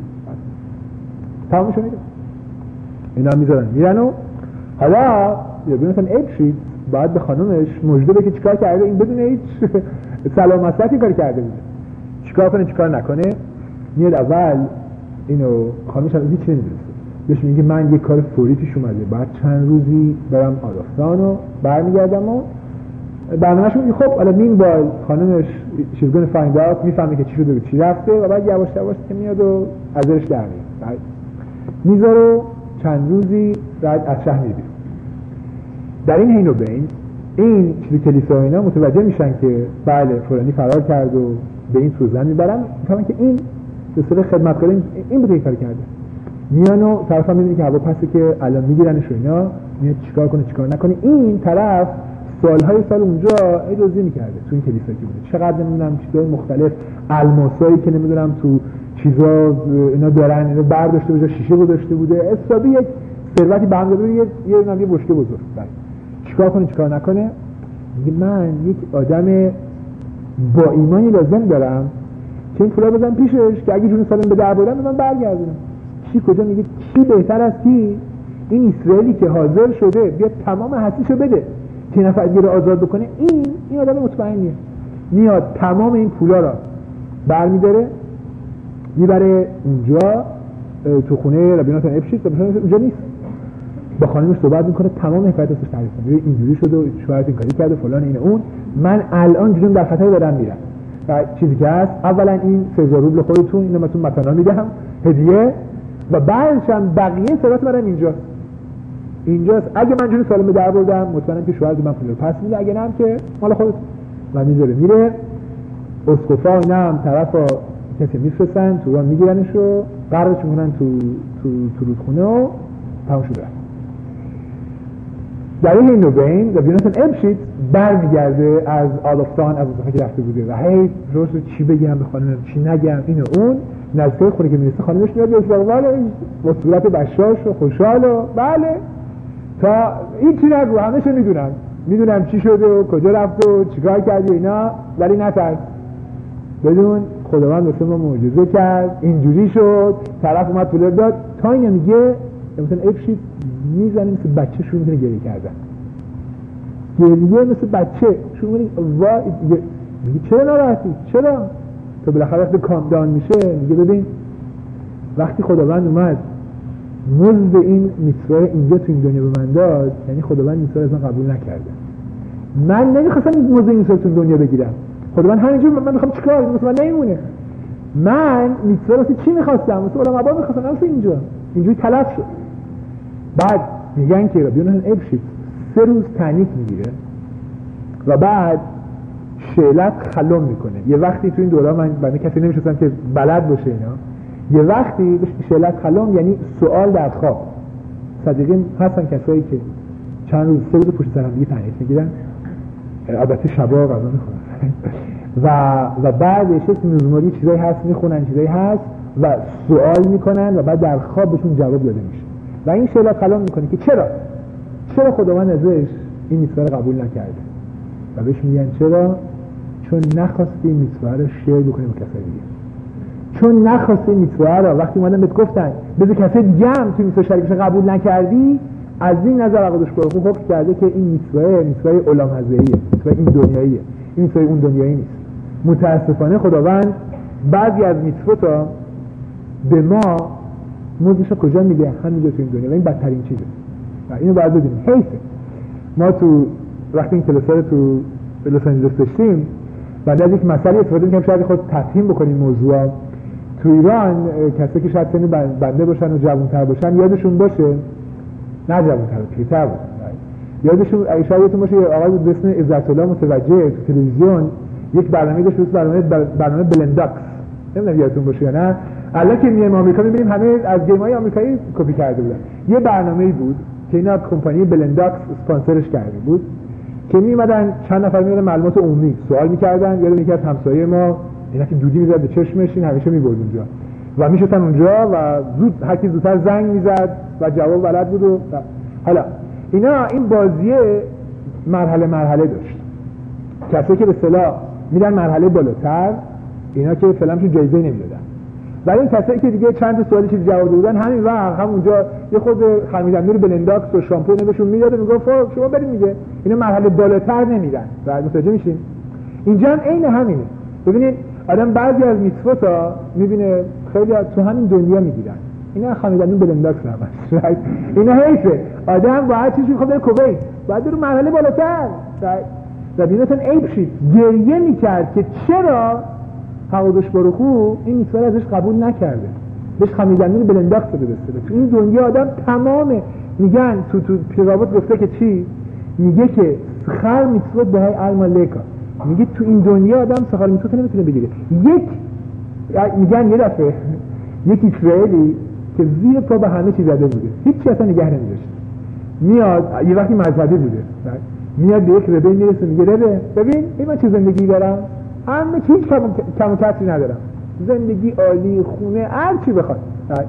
تمام شد. اینا میذارن میرن و حالا یا ببینن ابشید بعد به خانومش مژده بده که چیکار کرده، این بدون هیچ سلام مسلکی کار کرده بوده، چیکار کنه چیکار نکنه. میاد اول اینو خانومش هم هیچ نمیدونه، بهش میگه من یه کار فوری پیش اومده، بعد چند روزی برم آرستان و برمیگردم و برنامه‌شون میگه خب حالا مین بال خانمش she's gonna find out، میفهمه که چی شده به چی رفته و بعد یواش یواش که میاد و ازش در میاد، میذاره چند روزی بعد از شهر میره. در این حین و بین این چیز کلیسا اینا متوجه میشن که بله فلانی فرار کرد و به این سوزن میبرن، میفهمن که این به صورت خدمتکار این بوده کار کرده. میان و طرف هم میبینی که هوا پسه که الان میگیرنش و اینا، میاد چیکار کنه چیکار نکنه. این طرف سالهای سال اونجا اجازه میکرده تو این کلیسا که بوده، چقدر نمیدونم چیزای مختلف، الماسایی که نمیدونم تو چیزا اینا دارن اینو برداشته بوده، شیشه گذاشته بوده، حسابی یک ثروتی به هم داده، یه یه نمیدونم یه بشکه بزرگ. بعد چیکار کنه چیکار نکنه. میگه من یک آدم با ایمانی لازم دارم که این پولا بزنم پیشش که اگه جون سالم به در بردم من برگردونم. کی کجا؟ میگه کی بهتر از کی؟ این اسرائیلی که حاضر شده بیاد تمام حسیشو بده که نفر دیگه رو آزاد بکنه. این این آدم مطمئنیه، میاد تمام این پولا رو برمی‌داره میبره اونجا تو خونه ربیانتون ابشید و مثلا اونجا نیست، با خانمش صحبت میکنه، تمام حکایتش تعریف میکنه، اینجوری شده و شوهرت این کاری کرده فلان اینه اون، من الان جون در خطر دارم میرم. و چیزی که هست اولا این سه هزار روبل خودتون اینو مثلا متنا میدم هدیه و بعدش هم بقیه ثروت منم اینجا اینجاست. اگه من جون سالم در بردم مطمئنم که شوهر من پول رو پس میده، اگه نه هم که مال خودت. و میذاره میره اسقفا اینا هم طرفا کسی میفرستن تو راه میگیرنش و قرارش میکنن تو تو تو رودخونه و تمام شده. در این نوبین ربیانتون ابشید برمیگرده از آدافتان، از اونجایی که رفته بوده و هی روز چی بگم به خانمم چی نگم اینو اون. نزدیک خونه که میرسه خانمش میاد بهش بله با صورت بشاش و خوشحال و بله تا این چی نگو همه‌شو میدونم میدونم چی شده و کجا رفته و چیکار کردی اینا، ولی نترس بدون خداوند واسه ما معجزه کرد، اینجوری شد، طرف اومد پول داد. تا اینو میگه مثلا ابشید میزنه مثل بچه شروع میکنه گریه کردن، گریه مثل بچه شروع میکنه وای. میگه چرا ناراحتی چرا؟ تو بالاخره وقتی کام داون میشه میگه ببین وقتی خداوند اومد مزد این میتوای اینجا تو این دنیا به من داد، یعنی خداوند میتوای از من قبول نکرده. من نمیخواستم مزد این میتوای تو دنیا بگیرم، خداوند همینجور من میخوام چیکار مثلا من نمیمونه. من میتوای واسه چی میخواستم؟ واسه علما ابا میخواستم، واسه اینجا اینجوری تلف شد. بعد میگن که ربیانتون ابشید سه روز تعنیف میگیره و بعد شعلت خلم میکنه. یه وقتی تو این دوره من برای کسی نمیشستم که بلد باشه اینا، یه وقتی شعلت خلم یعنی سوال در خواب. صدیقین هستن کسایی که چند روز سه روز پشت سر هم دیگه تعنیف میگیرن، البته شبا غذا میخورن و و بعدش نزماری چیزایی هست میخونن چیزایی هست و سوال میکنن و بعد در خواب بهشون جواب داده میشه و این شعلت خلم میکنه که چرا چرا خداوند ازش این میثوا رو قبول نکرده و بهش میگن چرا؟ چون نخواستی میثوا رو شیر بکنی با کسای دیگه، چون نخواستی میثوا رو وقتی اومدن بهت گفتن بذار کسای دیگه هم تو میثوا شریک بشن قبول نکردی. از این نظر قدوس برخو حکم کرده که این میثوا میثوای علام‌حضریه، میثوای این دنیاییه، این میثوای اون دنیایی نیست. متاسفانه خداوند بعضی از میثوتا به ما موضوعش کجا میگه؟ همینجا تو این دنیا و این بدترین چیزه و اینو باید بدونیم. حیفه ما تو وقتی این کلاسا رو تو لس آنجلس داشتیم بعد از یک مسئله استفاده می‌کنم شاید خود تفهیم بکنیم موضوع. تو ایران کسایی که شاید سن بنده باشن و جوان‌تر باشن یادشون باشه، نه جوان‌تر، پیرتر بود، یادشون شاید باشه یه آقای بود به اسم عزت الله متوجه تو تلویزیون یک برنامه داشت، برنامه برنامه بلنداکس، نمیدونم یادتون باشه یا نه. الان که میایم آمریکا می‌بینیم همه از گیم‌های آمریکایی کپی کرده بودن. یه برنامه‌ای بود که اینا کمپانی بلنداکس اسپانسرش کرده بود که می‌اومدن چند نفر می‌اومدن معلومات عمومی سوال می‌کردن، یادم یکی از همسایه ما اینا که دودی می‌زد به چشمش این همیشه می‌برد اونجا و می‌شستن اونجا و زود هر کی زودتر زنگ می‌زد و جواب بلد بود. و حالا اینا این بازیه مرحله مرحله داشت. کسایی که به اصطلاح میرن مرحله بالاتر اینا که فلانشون جایزه نمیدادن، ولی این کسایی که دیگه چند تا سوالی چیزی جواب دادن همین وقت همونجا یه خود خمیدن نور بلنداکس و شامپو نمیشون میداد و میگفت شما برید میگه اینا مرحله بالاتر نمیرن. بعد متوجه میشین اینجا هم عین همینه. ببینید آدم بعضی از میتوتا میبینه خیلی تو همین دنیا میگیرن، اینا خمیدن نور بلنداکس هم هست. اینا حیفه آدم باید چیزی خود بره کویت، باید بره مرحله بالاتر. و بینتون عیب شید گریه میکرد که چرا حقودش برخو این میتوار ازش قبول نکرده، بهش خمیدنی بلنداکس رو برسه. تو این دنیا آدم تمامه میگن تو تو پیرابط گفته که چی؟ میگه که سخر میتوار به های المالکا، میگه تو این دنیا آدم سخر میتوار نمیتونه بگیره. یک میگن یه دفعه یکی اسرائیلی که زیر پا به همه چی زده بوده هیچی اصلا نگه نمیداشت، میاد یه وقتی مذهبی بوده میاد به یک ربه میرسه میگه ربه ببین این من چه زندگی دارم، همه چی هیچ کم و کسری ندارم، زندگی عالی، خونه هر چی بخواد.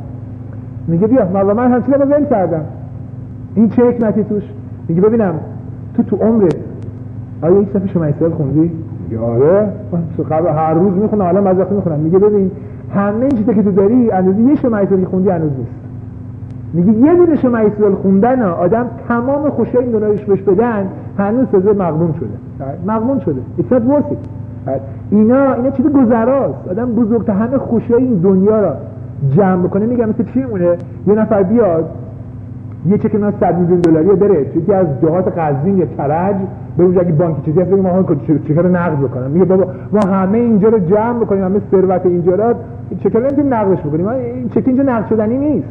میگه بیا ما من همچین رو ول کردم، این چه حکمتی توش؟ میگه ببینم تو تو عمرت آیا هیچ دفعه شما اسرائیل خوندی؟ میگه آره من قبل هر روز میخونم الان بعضی وقتا میخونم. میگه ببین همه این چیزی که تو داری اندازه یه شما اسرائیل خوندی هنوز نیست. میگه یه دونه شما اسرائیل خوندن آدم تمام خوشی این دنیاش بهش بدن هنوز تازه مغبون شده، مغبون شده. It's not worth it. اینا اینا چیز گذراست. آدم بزرگتر همه خوشی این دنیا را جمع بکنه. میگم مثل چی مونه یه نفر بیاد یه چک من صد میلیون دلاری بره توی از جهات قزوین یا کرج به اونجا اگه بانکی چیزی هست بگه ما چک رو نقد بکنم. میگه بابا ما همه اینجا رو جمع بکنیم، همه ثروت اینجا را چک رو نمیتونیم نقدش بکنیم، این چک اینجا نقد شدنی نیست.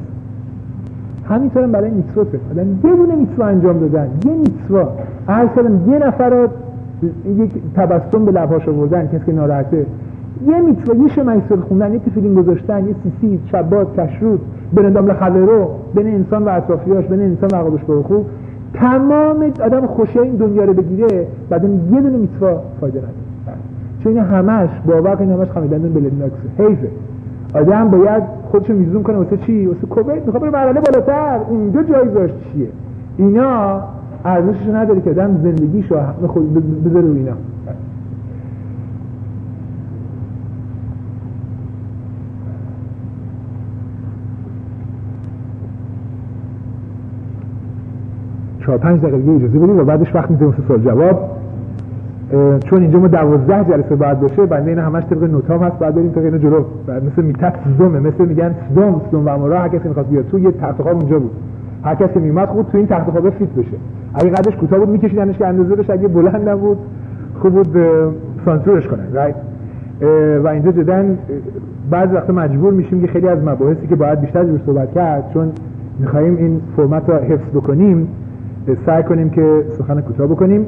همینطور هم برای میتوته آدم یه دونه میتوا انجام دادن، یه میتوا هر سالم یه نفر رو یک تبسم به لبهاش آوردن کسی که ناراحته، یه میتوا یه شمعیسل خوندن، یه تفیلین گذاشتن، یه سیسی شبات کشروت بنندام لخبرو بین انسان و اطرافیاش، بین انسان و عقابش برخو، تمام آدم خوشه این دنیا رو بگیره بعد یه دونه میتوا فایده نداره. چون این همش باور کنید همش خمیدن بلنداکس. حیفه آدم باید خودشو میزون کنه واسه چی؟ واسه کوبیت میخواد بره مرحله بالاتر، اونجا جایزش چیه؟ اینا ارزشش نداره که آدم زندگیشو خود بذاره رو اینا. چهار پنج دقیقه دیگه اجازه بدید و بعدش وقت میذاریم واسه سوال جواب. چون اینجا ما دوازده جلسه بعد باشه بنده اینا همش طبق نوتام هست، بعد بریم طبق اینا جلو. بعد مثل میتت زومه، مثل میگن سدوم سدوم و عمورا، هر کسی میخواد بیاد تو یه تخت خواب اونجا بود، هر کسی میومد خوب تو این تخت خواب فیت بشه. اگه قدش کوتاه بود میکشیدنش که اندازه بشه، اگه بلند نبود خوب بود سانسورش کنن. رایت و اینجا جدا بعضی وقتا مجبور میشیم که خیلی از مباحثی که باید بیشتر روش صحبت کرد چون میخوایم این فرمت رو حفظ بکنیم سعی کنیم که سخن کوتاه بکنیم.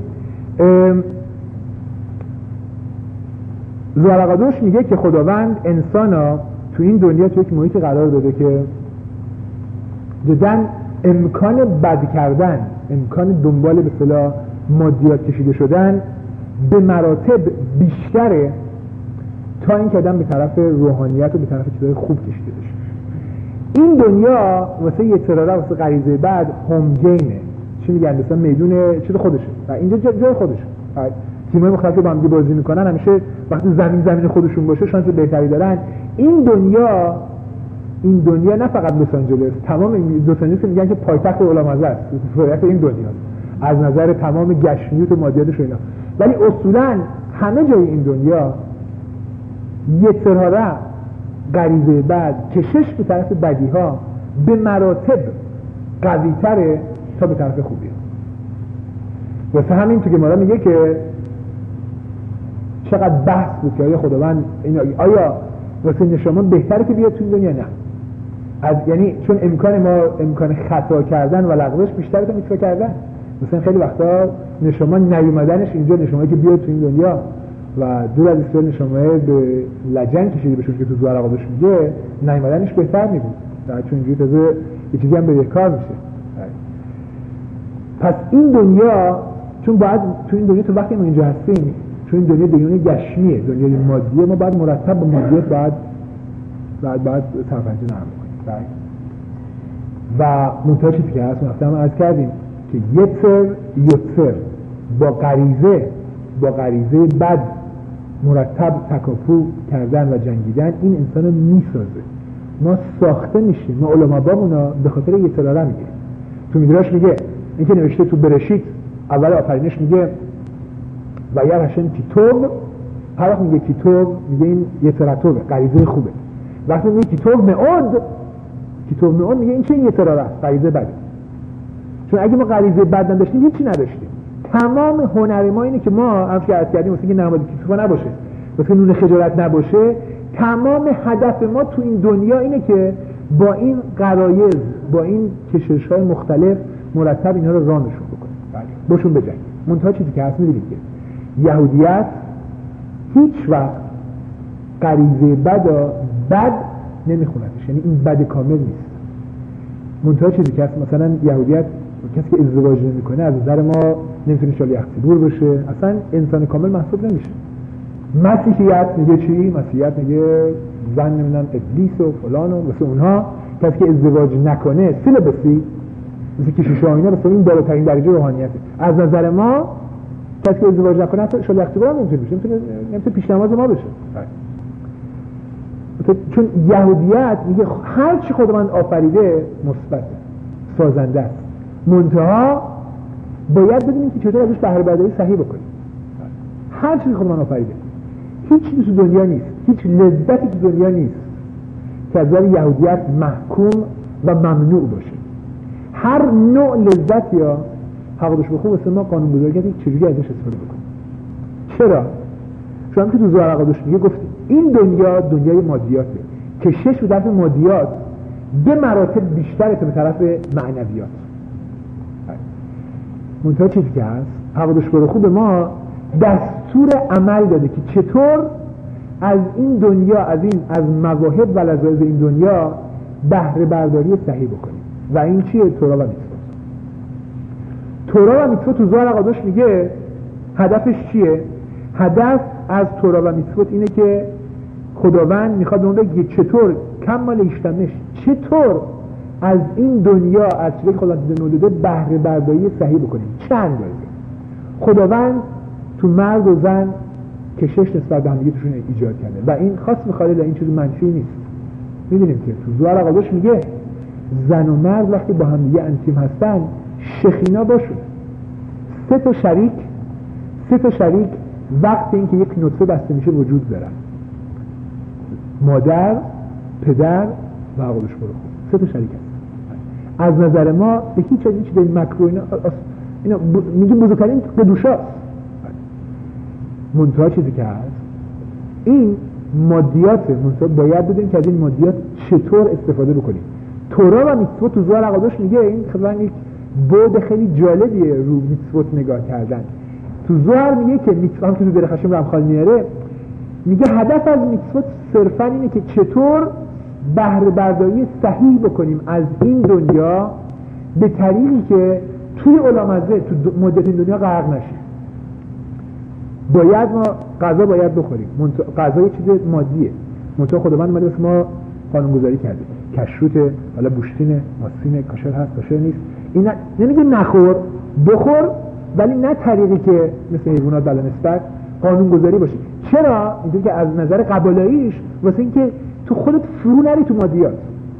زرقادوش میگه که خداوند انسانا تو این دنیا تو یک محیط قرار داده که جدن امکان بد کردن، امکان دنبال به اصطلاح مادیات کشیده شدن به مراتب بیشتره تا این که آدم به طرف روحانیت و به طرف چیزهای خوب کشیده بشه. این دنیا واسه یه تراره واسه غریزه بعد هومگینه، چی میگن مثلا میدون چیز خودشه و اینجا جای خودشه. تیم‌های مختلف با هم بازی میکنن همیشه وقتی زمین زمین خودشون باشه شانس بهتری دارن. این دنیا این دنیا نه فقط لس آنجلس، تمام لس آنجلس میگن که پایتخت علام‌حضرت است، پایتخت این دنیا از نظر تمام گشمیت و مادیاتش و اینا. ولی اصولا همه جای این دنیا یه تراره غریزه بعد کشش به طرف بدیها به مراتب قوی‌تره تا به طرف خوبی. واسه همین تو که مالا میگه که چقدر بحث بود که آیا خداوند این آیا واسه نشامان بهتره که بیاد تو این دنیا؟ نه. از یعنی چون امکان ما امکان خطا کردن و لغزش بیشتره تا میتوا کردن. مثلا خیلی وقتا نشامان نیومدنش اینجا، نشامایی که بیاد تو این دنیا و دور از استفاده نشامه به لجن کشیده بشه که تو زوار عقابش میگه، نیومدنش بهتر میبود، چون اینجوری تازه یه چیزی هم به کار میشه. پس این دنیا چون باید تو این دنیا تو وقتی ما اینجا هستیم، چون این دنیا دنیای گشمیه، دنیای مادیه، ما باید مرتب با مادیات باید باید باید سرپنجه نرم کنیم. و منتها چیزی که هست وقتی هم عرض کردیم که یتر یتر با غریزه با غریزه بد مرتب تکاپو کردن و جنگیدن این انسان رو میسازه. ما ساخته میشیم، ما علما بابونا به خاطر یتراره میگه. تو میدراش میگه این که نوشته تو برشید اول آفرینش میگه و یه هشن کیتوب، هر وقت میگه کیتوب میگه این یتراتوبه، غریزه خوبه. وقتی میگه کیتوب معود، کیتوب معود میگه این چه یتراره است، غریزه بده. چون اگه ما غریزه بد نداشتیم هیچی نداشتیم. تمام هنر ما اینه که ما هم که عرض کردیم واسه اینکه نماد کیتوب نباشه، واسه نون خجالت نباشه، تمام هدف ما تو این دنیا اینه که با این غرایز، با این کشش‌های مختلف مرتب اینا رو رانشون بکنیم، بله باشون بجنگیم. منتها چیزی که هست می‌دونید که یهودیت هیچ وقت غریزه بد بد نمیخونتش، یعنی این بد کامل نیست. منتها چیزی که هست مثلا یهودیت کسی که ازدواج نمی‌کنه از نظر ما نمیتونه شالیخ صدور بشه، اصلا انسان کامل محسوب نمیشه. مسیحیت میگه چی؟ مسیحیت میگه زن نمیدونم ابلیس و فلان و مثل اونها کسی که ازدواج نکنه سیلبسی مثل کشیش ها اینا، مثل این بالاترین درجه روحانیته. از نظر ما کسی که ازدواج نکنه اصلا شالیخ صدور هم نمیتونه بشه، نمیتونه نمیتونه پیش نماز ما بشه. چون یهودیت میگه هر چی خداوند آفریده مثبته، سازنده است، منتها باید بدونیم که چطور ازش بهره برداری صحیح بکنیم. هر چیزی خداوند آفریده، هیچ چیزی تو دنیا نیست، هیچ لذتی تو دنیا نیست که از نظر یهودیت محکوم و ممنوع باشه. هر نوع لذت یا حقوقش بخواه واسه ما قانون گذاری کرده چجوری ازش استفاده بکنیم. چرا؟ شما که تو زوار عقادش میگه گفتیم این دنیا دنیای مادیاته، کشش به طرف مادیات به مراتب بیشتره تا به طرف معنویات. منتها چیزی که هست حقوقش بخواه به ما دستور عمل داده که چطور از این دنیا، از این از مواهب و لذایز این دنیا بهره برداری صحیح بکنیم. و این چیه؟ تورا و میتوات. تورا و میتوات تو زوار عقادش میگه هدفش چیه؟ هدف از تورا و میتوات اینه که خداوند میخواد اون بگه چطور کمال اشتمش، چطور از این دنیا از چیزی که خداوند داده بهره برداری صحیح بکنیم. چند اندازه خداوند تو مرد و زن کشش نسبت به هم دیگه توشون ایجاد کرده و این خاص می‌خواد، این چیز منفی نیست. می‌دونیم که تو زوار عقادش میگه زن و مرد وقتی با هم دیگه انتیم هستن شخینا باشون. سه تا شریک سه تا شریک وقتی اینکه یک نطفه بسته میشه وجود دارن، مادر، پدر و عقادش برو سه تا شریک هستن. از نظر ما به هیچ این چیز مکرو اینا اینا میگیم بزرگترین قدوشاست. منتها چیزی که هست این مادیاته، منتها باید بدونیم که از این مادیات چطور استفاده بکنیم. تورا و میتوات تو زوار عقادش میگه این خیلی یک بعد خیلی جالبیه رو میتوات نگاه کردن. تو زوار میگه که میتوات هم که تو در خشم رمخال میاره میگه هدف از میتوات صرفا اینه که چطور بهره برداری صحیح بکنیم از این دنیا به طریقی که توی علامزه تو مدت این دنیا غرق نشیم. باید ما غذا باید بخوریم، غذا یه چیز مادیه، منتها خداوند اومده واسه ما قانون گذاری کرده، کشروت، حالا بوشتینه، ماسینه، کاشر هست، کاشر نیست. این نمیگه نخور، بخور، ولی نه طریقی که مثل حیوانات بلا نسبت قانون گذاری باشه. چرا؟ اینطور که از نظر قبالاییش واسه اینکه تو خودت فرو نری تو مادیات.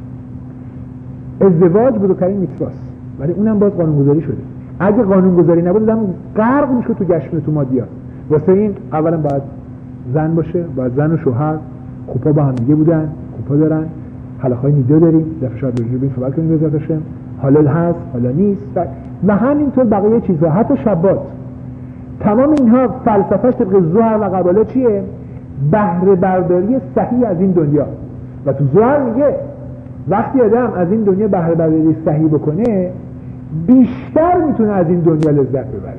ازدواج بزرگترین میتواست، ولی اونم باز قانون گذاری شده. اگه قانون گذاری نبود آدم غرق میشه تو گشم تو مادیات. واسه این اولا باید زن باشه، باید زن و شوهر خوبا با هم دیگه بودن، خوبا دارن، حلقه‌های نیدا داریم، دفعه شاید رجوع به این صحبت کنیم بذات هاشم، حلال هست، حالا نیست و همینطور بقیه چیزها. حتی شبات تمام اینها فلسفهش طبق زهر و قباله چیه؟ بهره برداری صحیح از این دنیا. و تو زهر میگه وقتی آدم از این دنیا بهره برداری صحیح بکنه بیشتر میتونه از این دنیا لذت ببره،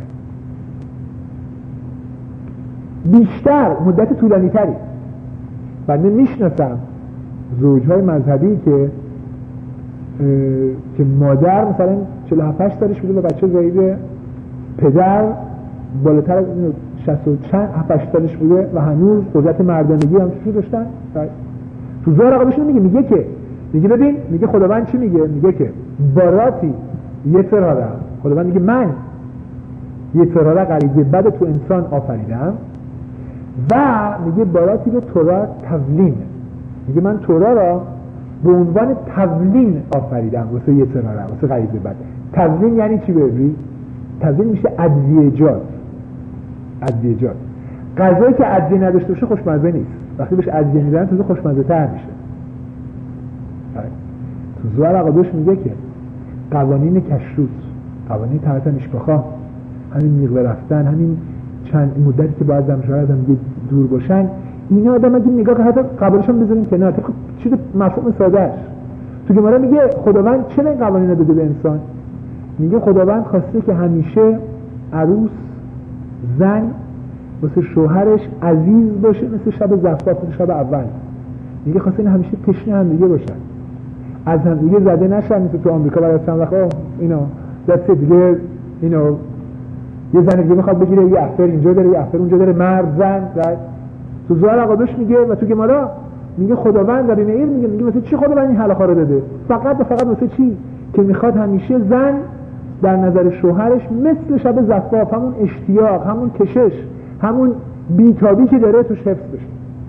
بیشتر، مدت طولانی تری. بنده میشناسم زوجهای مذهبی که که مادر مثلا چهل و هفت سالش بوده و بچه زاییده، پدر بالاتر از شصت و چند هفت سالش بوده و هنوز قدرت مردانگی هم چیزی داشتن. تو زهر آقا بهشون میگه میگه که میگه ببین، میگه خداوند چی میگه؟ میگه که باراتی یه تراره، خداوند میگه من یه تراره غریزه بد تو انسان آفریدم و میگه باراتی رو تورا تولین، میگه من تورا را به عنوان تولین آفریدم واسه یه تراره، واسه غریزه بد. تولین یعنی چی ببری؟ تولین میشه ادویه‌جات. ادویه‌جات غذایی که ادویه نداشته باشه خوشمزه نیست، وقتی بهش ادویه میدن تو خوشمزه تر میشه. تو زهر آقادوش میگه که قوانین کشروت، قوانین طهارت میشکاخا، همین میغ رفتن، همین چند مدتی که باید زن شوهر از هم دور باشن، اینا آدم اگه نگاه که حتی قبولشون بذاریم کنار، طبق چیز مفهوم سادهش. تو گمارا میگه خداوند چه این قوانین رو داده به انسان؟ میگه خداوند خواسته که همیشه عروس زن واسه شوهرش عزیز باشه، مثل شب زفاف، مثل شب اول. میگه خواسته این همیشه تشنه هم دیگه باشن، از هم دیگه زده نشن، مثل تو آمریکا برای چند وقت اینا دست دیگه اینو یه زن دیگه میخواد بگیره، یه افر اینجا داره، یه افر اونجا داره، مرد زن. تو زهر آقادوش میگه و تو گمارا میگه خداوند در این میگه میگه واسه چی خداوند این حلاخا رو داده؟ فقط و فقط واسه چی؟ که میخواد همیشه زن در نظر شوهرش مثل شب زفاف، همون اشتیاق، همون کشش، همون بیتابی که داره توش حفظ بشه.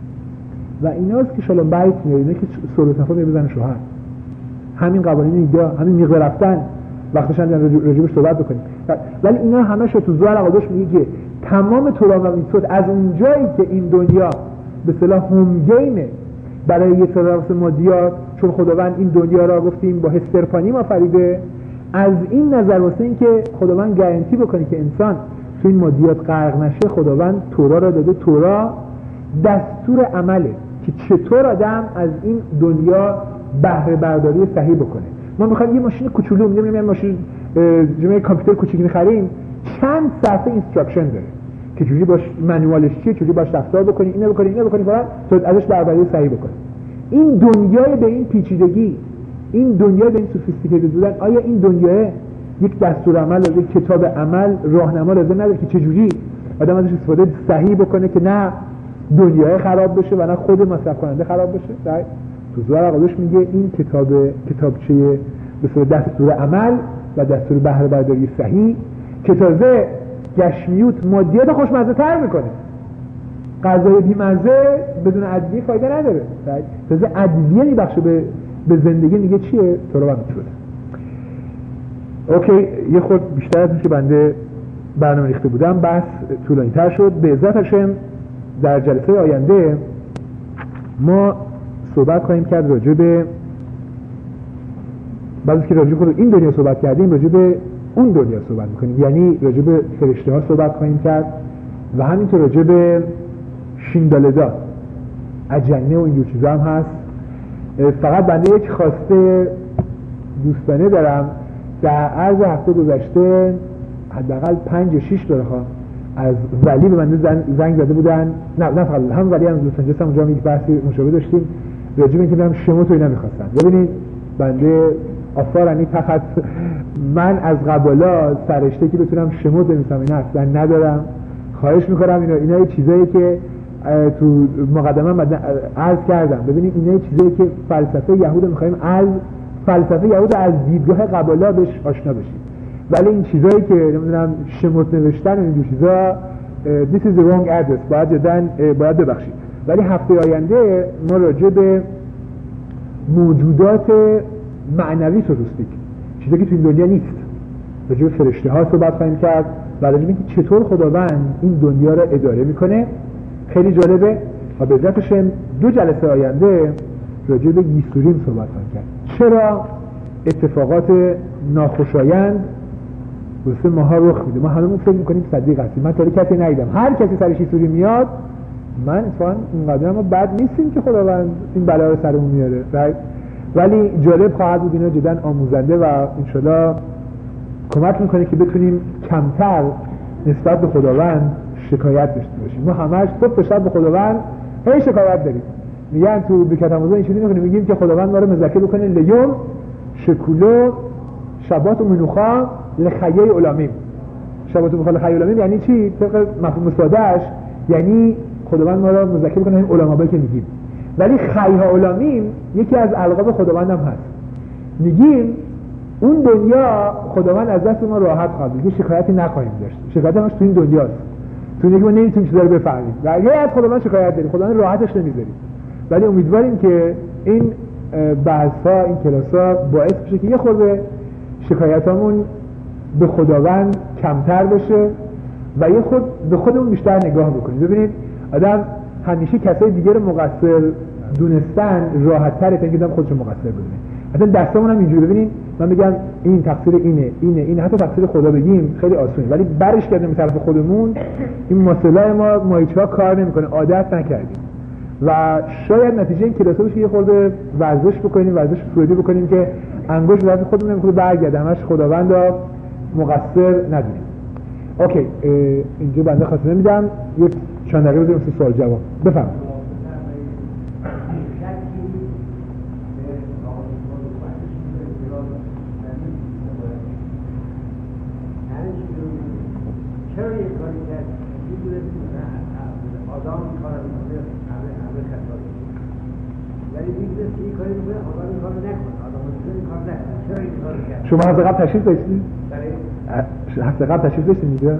و ایناست که شالوم بیت میاد که سر و صفا میبزنه شوهر. همین قوانین ایده، همین میغ رفتن، وقتش هم راجبش صحبت بکنیم. ولی اینا همش تو زهر آقادوش میگه که تمام تورا و میتود از اونجایی که این دنیا به اصطلاح هوم گیمه برای یه طرف مادیات، چون خداوند این دنیا را گفتیم با هسترپانی آفریده، از این نظر واسه این که خداوند گارانتی بکنه که انسان تو این مادیات غرق نشه، خداوند تورا را داده. تورا دستور عمله که چطور آدم از این دنیا بهره برداری صحیح بکنه. ما میخوایم یه ماشین کوچولو، میگیم یه ماشین جمعه کامپیوتر کوچیکی می‌خریم، چند صفحه اینستراکشن داره که چجوری باش منوالش چیه، چجوری باش رفتار بکنی، اینو بکنی، اینو بکنی، فقط تو ازش بهره صحیح بکنی. این دنیای به این پیچیدگی، این دنیای به این سوفیستیکیتد بودن، آیا این دنیای یک دستور عمل، یک کتاب عمل، راهنما لازم نداره که چجوری آدم ازش استفاده صحیح بکنه که نه دنیای خراب بشه و نه خود مصرف کننده خراب بشه؟ تو زهر آقادوش میگه این کتاب کتابچه به صورت دستور عمل و دستور بهره برداری صحیح که تازه گشمیوت مادیات خوشمزه تر میکنه. غذای بیمزه بدون ادویه فایده نداره، تازه ادویه میبخشه به به زندگی. میگه چیه؟ تورا و میتود. اوکی، یه خود بیشتر از اون که بنده برنامه ریخته بودم بحث طولانی تر شد. به عزت هاشم در جلسه آینده ما صحبت خواهیم کرد راجع به، بعد از که راجع به این دنیا صحبت کردیم راجع به اون دنیا صحبت میکنیم، یعنی راجع به فرشته ها صحبت خواهیم کرد و همینطور راجع به شیندالدا، اجنه و اینجور چیزا هم هست. فقط بنده یک خواسته دوستانه دارم. در عرض هفته گذشته حداقل پنج یا شش بار از ولی به من زنگ زده بودن، نه نه فقط هم ولی هم لس آنجلس هم اونجا یک بحثی مشابه داشتیم راجع به اینکه میگم شما تو اینا می‌خواستن. ببینید بنده آفرانی فقط من از قبالا سرشته که بتونم شما بنویسم اینا اصلا ندارم. خواهش می‌کنم اینا اینا یه چیزایی که تو مقدمه عرض کردم. ببینید اینا چیزایی که فلسفه یهود می‌خوایم از فلسفه یهود از دیدگاه قبالا بهش آشنا بشیم، ولی این چیزایی که نمیدونم شموت نوشتن و این چیزا this is the wrong address، باید جدن باید ببخشید. ولی هفته آینده ما راجع به موجودات معنوی سوفیستیک، چیزی که تو این دنیا نیست، راجع به فرشته ها صحبت خواهیم کرد و راجع به اینکه چطور خداوند این دنیا را اداره میکنه. خیلی جالبه. و به عزتش دو جلسه آینده راجع به یسوریم صحبت خواهیم کرد. چرا اتفاقات ناخوشایند واسه ماها رخ میده. ما هممون فکر میکنیم صدیق هستیم. من تا کسی ندیدم، هر کسی سرش اینطوری میاد من اتفاقا اینقدر ما بد نیستیم که خداوند این بلا رو سرمون میاره. ولی جالب خواهد بود اینا جدا آموزنده و انشالله کمک میکنه که بتونیم کمتر نسبت به خداوند شکایت داشته باشیم. ما همش صبح تا شب به خداوند هی شکایت داریم. میگن تو بیکت آموزان این چیزی میکنیم، میگیم که خداوند ما رو مذکر بکنه لیوم شکولو شبات و منوخا لخیه علامیم. شبات و منوخا لخیه علامیم یعنی چی؟ طبق مفهوم سادهش یعنی خداوند ما رو مذکر بکنه این علماء که میگیم. ولی خیها علامیم یکی از القاب خداوند هم هست. میگیم اون دنیا خداوند از دست ما راحت خواهد بود، شکایتی نخواهیم داشت. شکایت همش تو این دنیاست، تو اینکه ما نمیتونیم چیزا رو بفهمیم و اگه از خداوند شکایت داریم خداوند راحتش نمیذاریم. ولی امیدواریم که این بحث‌ها این کلاس‌ها باعث بشه که یه خورده شکایتامون به خداوند کمتر بشه و یه خود به خودمون بیشتر نگاه بکنیم. ببینید آدم همیشه کسای دیگه رو مقصر دونستن راحت‌تره تا اینکه خودش رو مقصر بدونه. اصلا دستمون هم اینجوری ببینید، من میگم این تقصیر اینه اینه اینه حتی تقصیر خدا بگیم خیلی آسونه، ولی برش کردیم به طرف خودمون این مسئله ما مایچا کار نمیکنه، عادت نکردیم و شاید نتیجه این کلاس بشه یه خورده ورزش بکنیم، ورزش فرویدی بکنیم که انگشت به خودمون نمیخوره برگرده، همش خداوند رو مقصر ندونیم. اوکی اینجا بنده خاتمه میدم، یه چند دقیقه بزنیم سه سوال جواب. بفرمایید. شما هفته قبل تشریف داشتید؟ بله. هفته قبل تشریف داشتید اینجا؟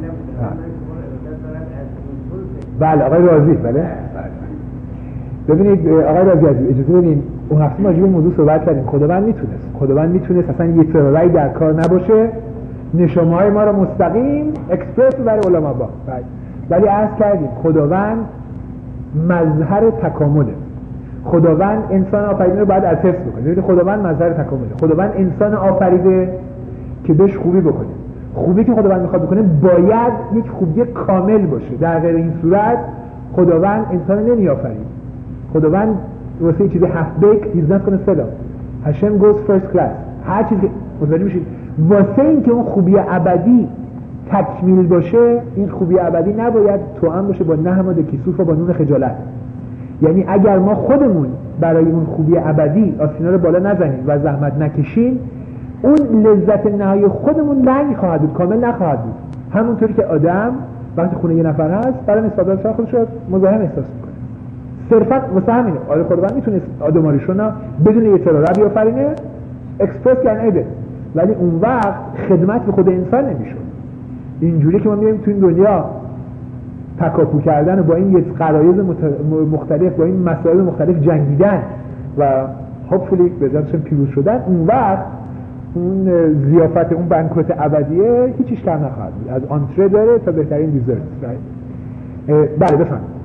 بله آقای رازی. بله. ببینید آقای رازی عزیز اجازه بدین اون هفته ما راجع به موضوع صحبت کردیم. خداوند میتونست خداوند میتونست اصلا یه ترایی در کار نباشه، نشانه‌های ما رو مستقیم اکسپرس برای علما با. بله. ولی عرض کردیم خداوند مظهر تکامله. خداوند انسان آفریده رو باید از حفظ بکنه. ببینید خداوند مظهر تکامله. خداوند انسان آفریده که بهش خوبی بکنه. خوبی که خداوند میخواد بکنه باید یک خوبی کامل باشه. در غیر این صورت خداوند انسان نمیآفرید. خداوند واسه یه چیز هفت بیک he's not gonna sell out. Hashem goes first class. هر چیزی متوجه میشید واسه این که اون خوبی ابدی تکمیل باشه، این خوبی ابدی نباید توأم باشه با نهماد کسوف و با نون خجالت. یعنی اگر ما خودمون برای اون خوبی ابدی آسینا رو بالا نزنیم و زحمت نکشیم، اون لذت نهایی خودمون لنگ خواهد بود، کامل نخواهد بود. همونطوری که آدم وقتی خونه یه نفر هست برای نسبت به خودش مزاحم احساس میکنه. صرفا واسه همینه آره خداوند میتونه آدماریشونا بدون یه ترور بیافرینه اکسپرس کنه، ولی اون وقت خدمت به خود انسان نمیشد. اینجوری که ما میایم تو این دنیا تکاپو کردن و با این یه غرایز مختلف با این مسائل مختلف جنگیدن و هاپفولی به ذاتشون پیروز شدن، اون وقت اون ضیافت اون بنکوت ابدیه هیچیش کم نخواهد بود. از آنتره داره تا بهترین دیزرت. بله بفرمایید.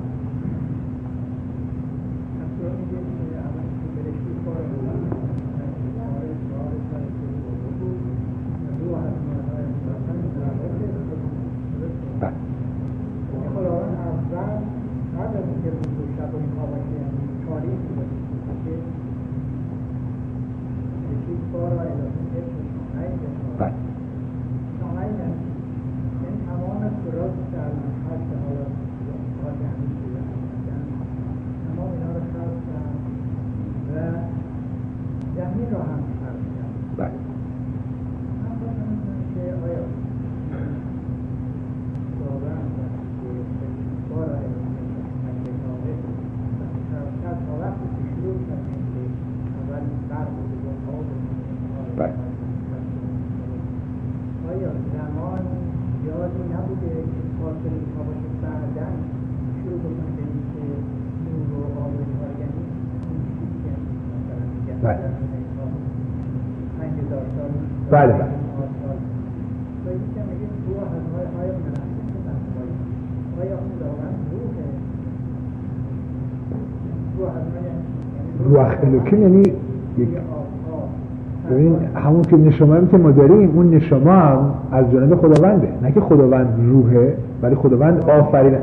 بله بله. روح الوکیم یعنی یک ببین همون که نشامایی که ما داریم اون نشاما هم از جانب خداونده، نه که خداوند روحه ولی خداوند آفرینه.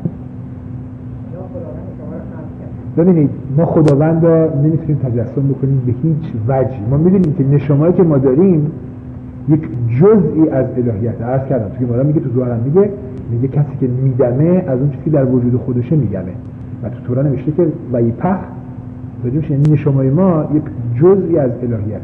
ببینید ما خداوند را نمیتونیم تجسم بکنیم به هیچ وجهی. ما میدونیم که نشامایی که ما داریم یک جزئی از الهیت. عرض کردم تو که مولا میگه، تو زوارم میگه میگه کسی که میدمه از اون چیزی که در وجود خودشه میدمه، و تو توران نوشته که ویپخ بدونش، یعنی نشامای ما یک جزئی از الهیت.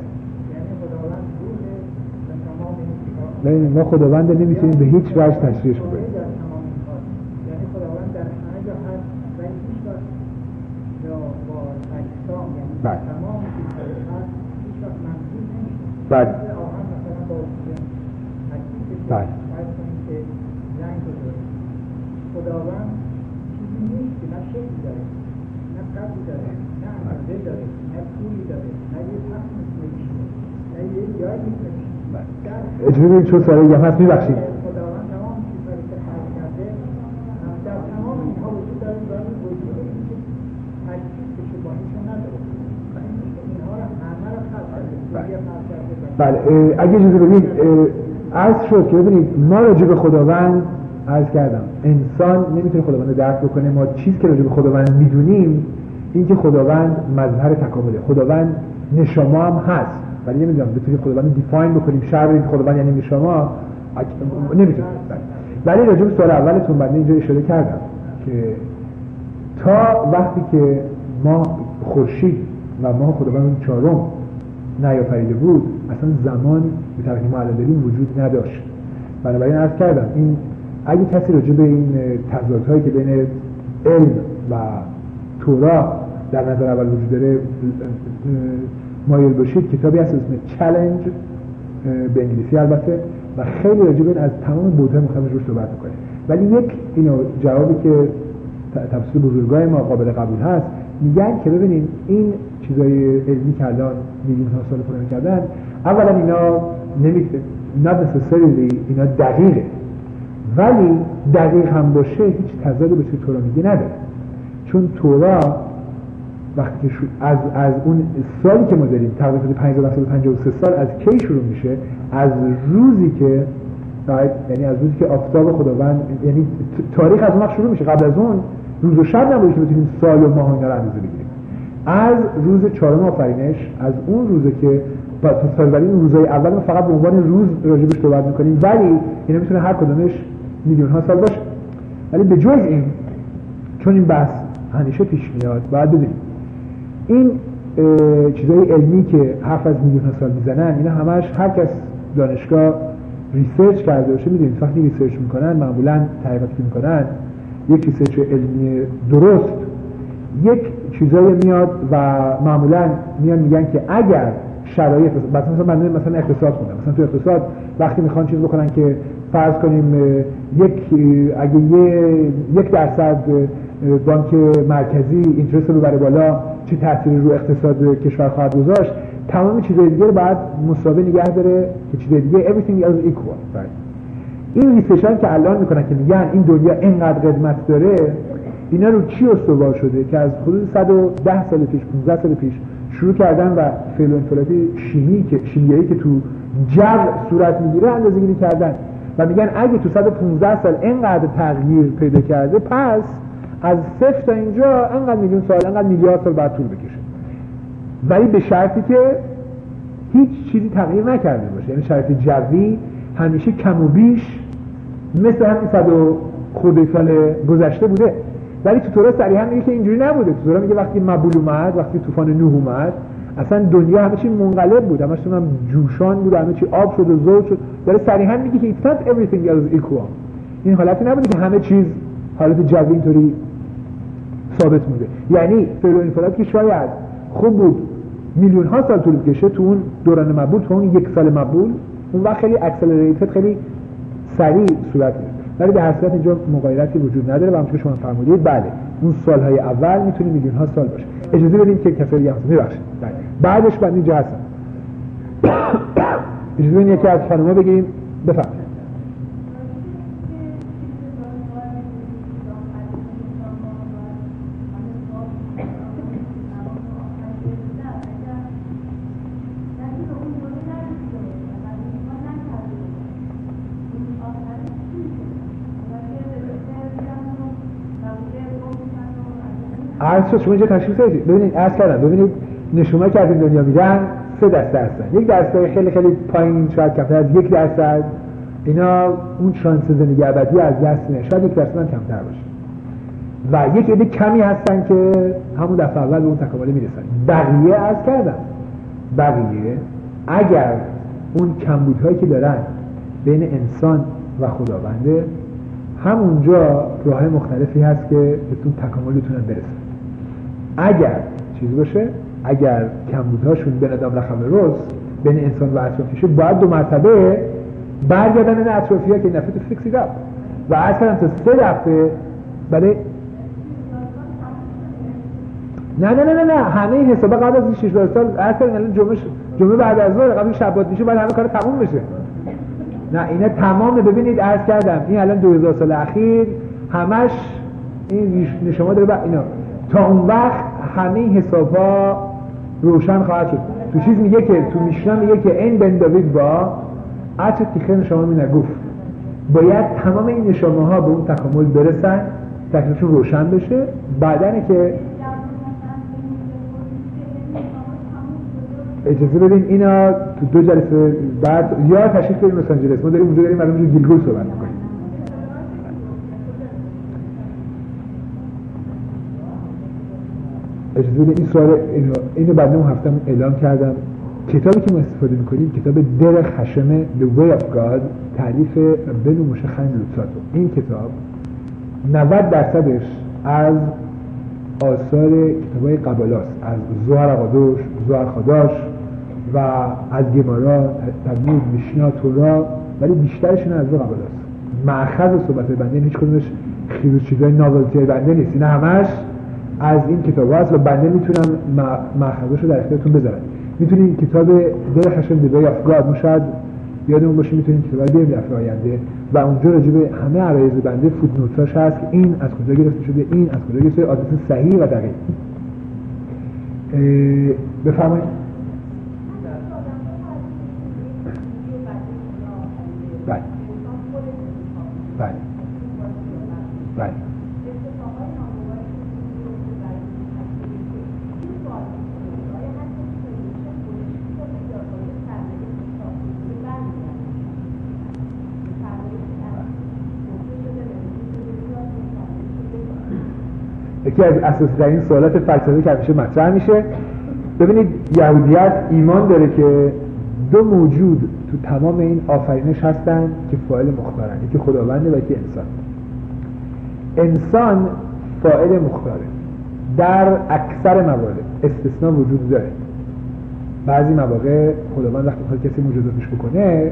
ببینید ما خداوند نمیتونیم به هیچ وجه تشریحش بکنیم.
یعنی خداوند در همه جا هست و هیچ وقت یا با اجسام یعنی تمام چیزهای هست هیچ وقت محدود نمیشه.
بله.
آهن مثلا با حدیث
بله.
باید کنیم که زنگ بزاریم. خداوند چیزی نیست که نه شکل داره، نه قدری داره، نه اندازه داره، نه طولی داره، نه یه تخت مثل میشه، نه یه جایی مثل میشه.
اجازه بدید چون ساله یه هست میبخشید.
خداوند تمام چیزهایی که خلق کرده در تمام اینها وجود داره و وجود اینکه تجدید بشه با هیچ نداره. اینها را همه را خلق کرده.
بله اگه اجازه بدید عرض شد که ببینید ما راجع به خداوند عرض کردم انسان نمیتونه خداوند رو درک بکنه. ما چیزی که راجع به خداوند میدونیم این که خداوند مظهر تکامله، خداوند نشما هم هست، ولی نمیدونم بتونیم خداوند دیفاین بکنیم، شرح بدیم خداوند یعنی نشما نمیتونیم. ولی راجع به سوال اولتون بعد اینجا اشاره کردم که تا وقتی که ما خورشید و ماه خداوند چهارم نیافریده بود اصلا زمان به طرفی ما الان داریم وجود نداشت. بنابراین عرض کردم این اگه کسی راجع به این تضادهایی که بین علم و تورا در نظر اول وجود داره مایل باشید، کتابی هست اسم چالنج به انگلیسی البته و خیلی راجع به از تمام بودهای مختلف روش صحبت می‌کنه. ولی یک اینو جوابی که توسط بزرگای ما قابل قبول هست میگن که ببینید این چیزای علمی که الان میلیون ها سال پیش کردن اولا اینا نمیگه not necessarily اینا دقیقه، ولی دقیق هم باشه هیچ تضادی به تورا میگه نداره. چون تورا وقتی که از از اون سالی که ما داریم تقریبا پنج هزار و پنجاه و سه سال از کی شروع میشه؟ از روزی که یعنی از روزی که آفتاب خداوند یعنی تاریخ از اون وقت شروع میشه. قبل از اون روز و شب نبوده که بتونیم سال و ماه اینا رو اندازه بگیریم. از روز چهارم آفرینش، از اون روزه که ولی این روزهای اول ما فقط به عنوان روز راجبش صحبت میکنیم، ولی اینا میتونه هر کدومش میلیون ها سال باشه. ولی به جز این چون این بحث همیشه پیش میاد باید بدونیم این چیزای علمی که حرف از میلیون ها سال میزنن اینا همش هر کس دانشگاه ریسرچ کرده باشه میدونید وقتی ریسرچ میکنن معمولا تحقیقاتی میکنن یک ریسرچ علمی درست یک چیزایی میاد و معمولا میان میگن که اگر شرایط مثلا من مثلا اقتصاد خوندم، مثلا تو اقتصاد وقتی میخوان چیز بکنن که فرض کنیم یک اگه یه یک درصد بانک مرکزی اینترست رو ببره بالا چه تأثیری رو اقتصاد کشور خواهد گذاشت، تمام چیزای دیگه رو باید مساوی نگه داره که چیزای دیگه everything else equal. این ریسرچ که الان میکنن که میگن این دنیا اینقدر قدمت داره، اینا رو چی استوار شده که از حدود صد و ده سال پیش پانزده سال پیش شروع کردن و فعل و انفعالات شیمی که شیمیایی که تو جو صورت میگیره اندازه‌گیری کردن و میگن اگه تو صد و پانزده سال اینقدر تغییر پیدا کرده پس از صفر تا اینجا اینقدر میلیون سال اینقدر میلیارد سال بعد طول بکشه، ولی به شرطی که هیچ چیزی تغییر نکرده باشه. یعنی شرایط جوی همیشه کم و بیش مثل همین صد و خورده سال گذشته بوده. ولی تو تورا صریحا میگه که اینجوری نبوده. تو تورا میگه وقتی مبول اومد، وقتی طوفان نوح اومد، اصلا دنیا همه چی منقلب بود، همش هم جوشان بود، همه چی آب شد و زود شد. داره صریحا میگه که it's not everything is equal. این حالتی نبوده که همه چیز حالت جوی اینطوری ثابت مونده. یعنی فعل و انفعالاتی که شاید خوب بود میلیون ها سال طول بکشه تو اون دوران مبول، تو اون یک سال مبول، اون وقت خیلی اکسلریتد خیلی سریع صورت گرفت. ولی به هر صورت اینجا مغایرتی وجود نداره و همونطور که شما فرمودید بله اون سالهای اول میتونه میلیون ها سال باشه. اجازه بدیم که کسایی هم میبخشید بله. بعدش بعد اینجا هستم اجازه بدیم یکی از خانوما بگیم بفرمایید. عرض شد شما اینجا تشخیص بدید. ببینید عرض کردم، ببینید نشونه‌ای که از این دنیا میرن سه دسته هستن. یک دسته خیلی خیلی پایین، شاید کمتر از یک درصد، اینا اون شانس زندگی ابدی از دست میدن، شاید یک درصد هم کمتر باشه. و یک عده کمی هستن که همون دفعه اول به اون تکامل میرسن. بقیه عرض کردم، بقیه اگر اون کمبودهایی که دارن بین انسان و خداونده، همونجا راه مختلفی هست که بهتون تکامل بتونن برسن. اگر چیز باشه، اگر کمبودهاشون بین آدم رقم روز بین انسان و اطرافیشه، باید دو مرتبه برگردن این اطرافی‌ها که این دفعه تو فیکسید اپ و عرض کردم تا سه دفعه برای نه نه نه نه نه همه این حسابا قبل از شش سال عرض کردم الان جمعه جمعه بعد از ظهر قبل شبات میشه، بعد همه کار تموم بشه. نه اینا تمامه. ببینید عرض کردم این الان دو هزار سال اخیر همش این نشما داره با اینا تا اون وقت همه این حسابا روشن خواهد شد. تو چیز میگه که تو میشنا میگه که این بن داوید با عطر تیخه نشما می نگفت، باید تمام این نشامه ها به اون تکامل برسن، تکلیفشون روشن بشه. بعدنه که اجازه بدین اینا تو دو جلسه بعد یا تشریف بریم لس آنجلس، ما داریم اونجا داریم الان اونجا گیلگول صحبت می‌کنیم. اجازه بدین این سوال اینو اینو بعد اون هفته اعلام کردم. کتابی که ما استفاده می‌کنیم کتاب در خشم The Way of God، تالیف بنو موشه خان لوتساتو. این کتاب نود درصدش از آثار کتابای قبالاست، از زوار اقادوش، زوار خداش و از گمارا، تلمود، میشنا، تورا، ولی بیشترشون از زوار قبالاست. مأخذ صحبت بنده هیچ کدومش خیلی چیزای ناولتی بنده نیست، اینا همش از این کتاب هست و بنده میتونم مأخذاشو در اختیارتون بذارم. میتونید کتاب در خشم The Way of God مشاهد یادمون باشه، میتونید کتاب رو بریم دفعه آینده و اونجا راجع به همه عرایض بنده فوتنوتاش هست که این از کجا گرفته شده، این از کجا گرفته، عادت صحیح و دقیق. بفرمایید. بله بله بله یکی از اساسی‌ترین سوالات فلسفی که همیشه مطرح میشه. ببینید یهودیت ایمان داره که دو موجود تو تمام این آفرینش هستن که فاعل مختارن، یکی خداونده و یکی انسان. انسان فاعل مختاره در اکثر موارد، استثناء وجود داره. بعضی مواقع خداوند وقتی میخواد کسی مجازاتش بکنه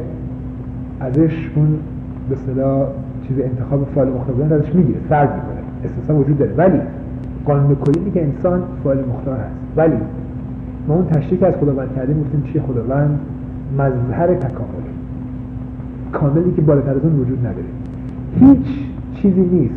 ازش اون به اصطلاح چیز انتخاب فاعل مختار بودن ازش میگیره، فرض میکنه، استثناء وجود داره. ولی قانون کلی میگه که انسان فاعل مختار هست. ولی ما اون تشریح از خداوند کردیم گفتیم چیه؟ خداوند مظهر تکامل کاملی که بالاتر از اون وجود نداره. هیچ چیزی نیست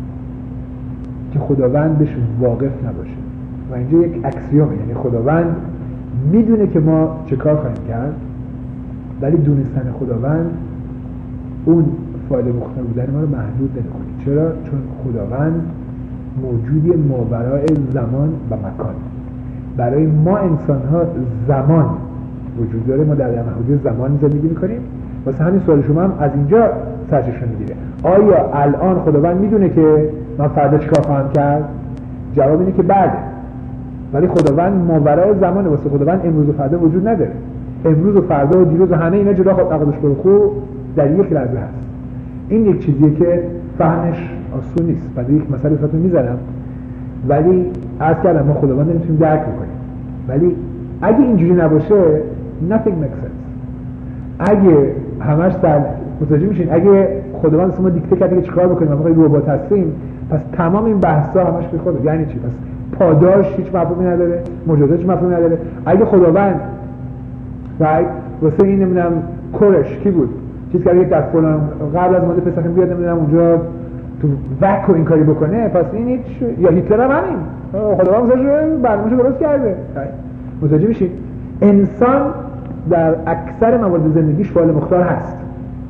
که خداوند بهش واقف نباشه و اینجا یک اکسیومه، یعنی خداوند میدونه که ما چه کار خواهیم کرد، ولی دونستن خداوند اون فاعل مختار بودن ما رو محدود نمی‌کنه. چرا؟ چون خداوند موجودی ماورای زمان و مکان. برای ما انسان‌ها زمان وجود داره، ما در محدوده زمان زندگی می‌کنیم. واسه همین سوال شما هم از اینجا سرچشمه می‌گیره. آیا الان خداوند میدونه که من فردا چیکار خواهم کرد؟ جواب اینه که بله. ولی خداوند ماورای زمان، واسه خداوند امروز و فردا وجود نداره. امروز و فردا و دیروز و همه اینا جدا خود نقدش برخو در یک لحظه هست. این یک چیزیه که فهمش آسون نیست. بعد یک مسئله خودتون میذارم، ولی عرض کردم ما خداوند نمیتونیم درک بکنیم. ولی اگه اینجوری نباشه nothing makes sense. اگه همش در متوجه میشین، اگه خداوند ما دیکته کرده که چیکار بکنیم، ما میخوایم ربات هستیم، پس تمام این بحثا همش به خود یعنی چی؟ پس پاداش هیچ مفهومی نداره، مجازات هیچ مفهومی نداره. اگه خداوند رایت واسه این نمیدونم کورش کی بود چیز که در فلان قبل از ماده پسخیم بیاد نمیدونم اونجا تو وکو این کاری بکنه، پس این هیچ، یا هیتلر هم همین خداوند مثلا برنامه‌شو درست کرده. متوجه میشین؟ انسان در اکثر موارد زندگیش فاعل مختار هست،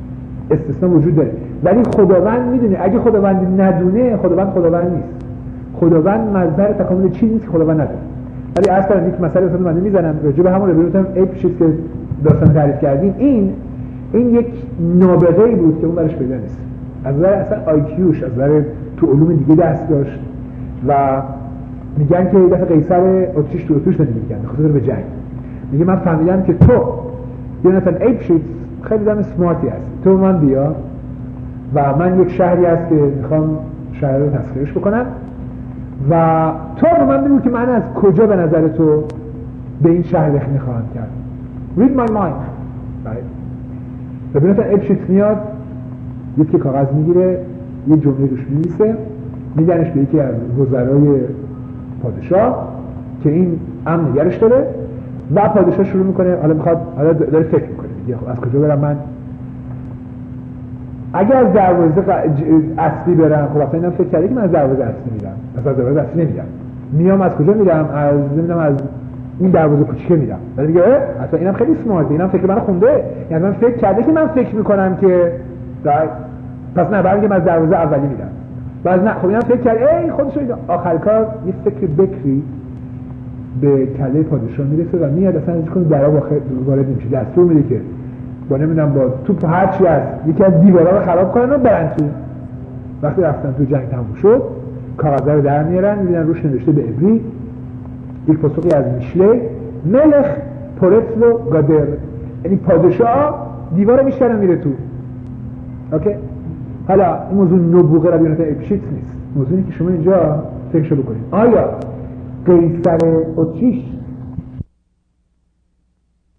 استثناء وجود داره، ولی خداوند میدونه. اگه خداوند ندونه، خداوند خداوند نیست. خداوند مظهر تکامل چیزی نیست که خداوند نداره. ولی اصلا یک مسئله اصلا من میزنم راجع به همون رویتم اپشیت که داستان تعریف کردیم، این این یک نابغه‌ای بود که اون برش پیدا نیست. از نظر اصلا آی کیوش از نظر تو علوم دیگه دست داشت و میگن که یه دفعه قیصر اتریش تو اتریش زندگی می‌کرد، خاطر به جنگ. میگه من فهمیدم که تو یوناتان اپشیت خیلی دم اسمارتی هست، تو من بیا و من یک شهری هست که میخوام شهر رو تسخیرش بکنم و تو به من بگو که من از کجا به نظر تو به این شهر دخیل خواهم کرد. read my mind. و یوناتان اپشیت میاد یکی کاغذ میگیره یه جمله روش می‌نویسه میدنش به یکی از وزرای پادشاه که این امن نگرش داره و پادشاه شروع میکنه حالا میخواد حالا داره فکر میکنه میگه خب از کجا برم من؟ اگه از دروازه اصلی برم، خب اصلا اینم فکر کرده که من از دروازه اصلی میرم، از دروازه اصلی نمیرم، میام از کجا میرم؟ از نمیدونم از این دروازه کوچیکه میرم. بعد میگه اصلا اینم خیلی سمارته، اینم فکر منو خونده، یعنی من فکر کرده که من فکر میکنم که در... پس نه برمیگم از دروازه اولی میرم. بعد نه خب اینم فکر کرد ای خودش آخر کار یه فکر بکری به کله پادشاه میرسه و میاد اصلا هیچ کنه درا وارد نمیشه، دستور میده که با نمیدونم با توپ هر چی هست یکی از دیوارا رو خراب کنن و برن تو. وقتی رفتن تو جنگ تموم شد کاغذ رو در میارن میبینن روش نوشته به عبری یک پاسخی از میشله ملخ پورتلو گادر، یعنی پادشاه دیوار رو میشکنه میره تو. اوکی؟ حالا این موضوع نبوغه را بیانت اپشیت نیست، موضوعی که شما اینجا فکرشو بکنید آیا قیصر اتریش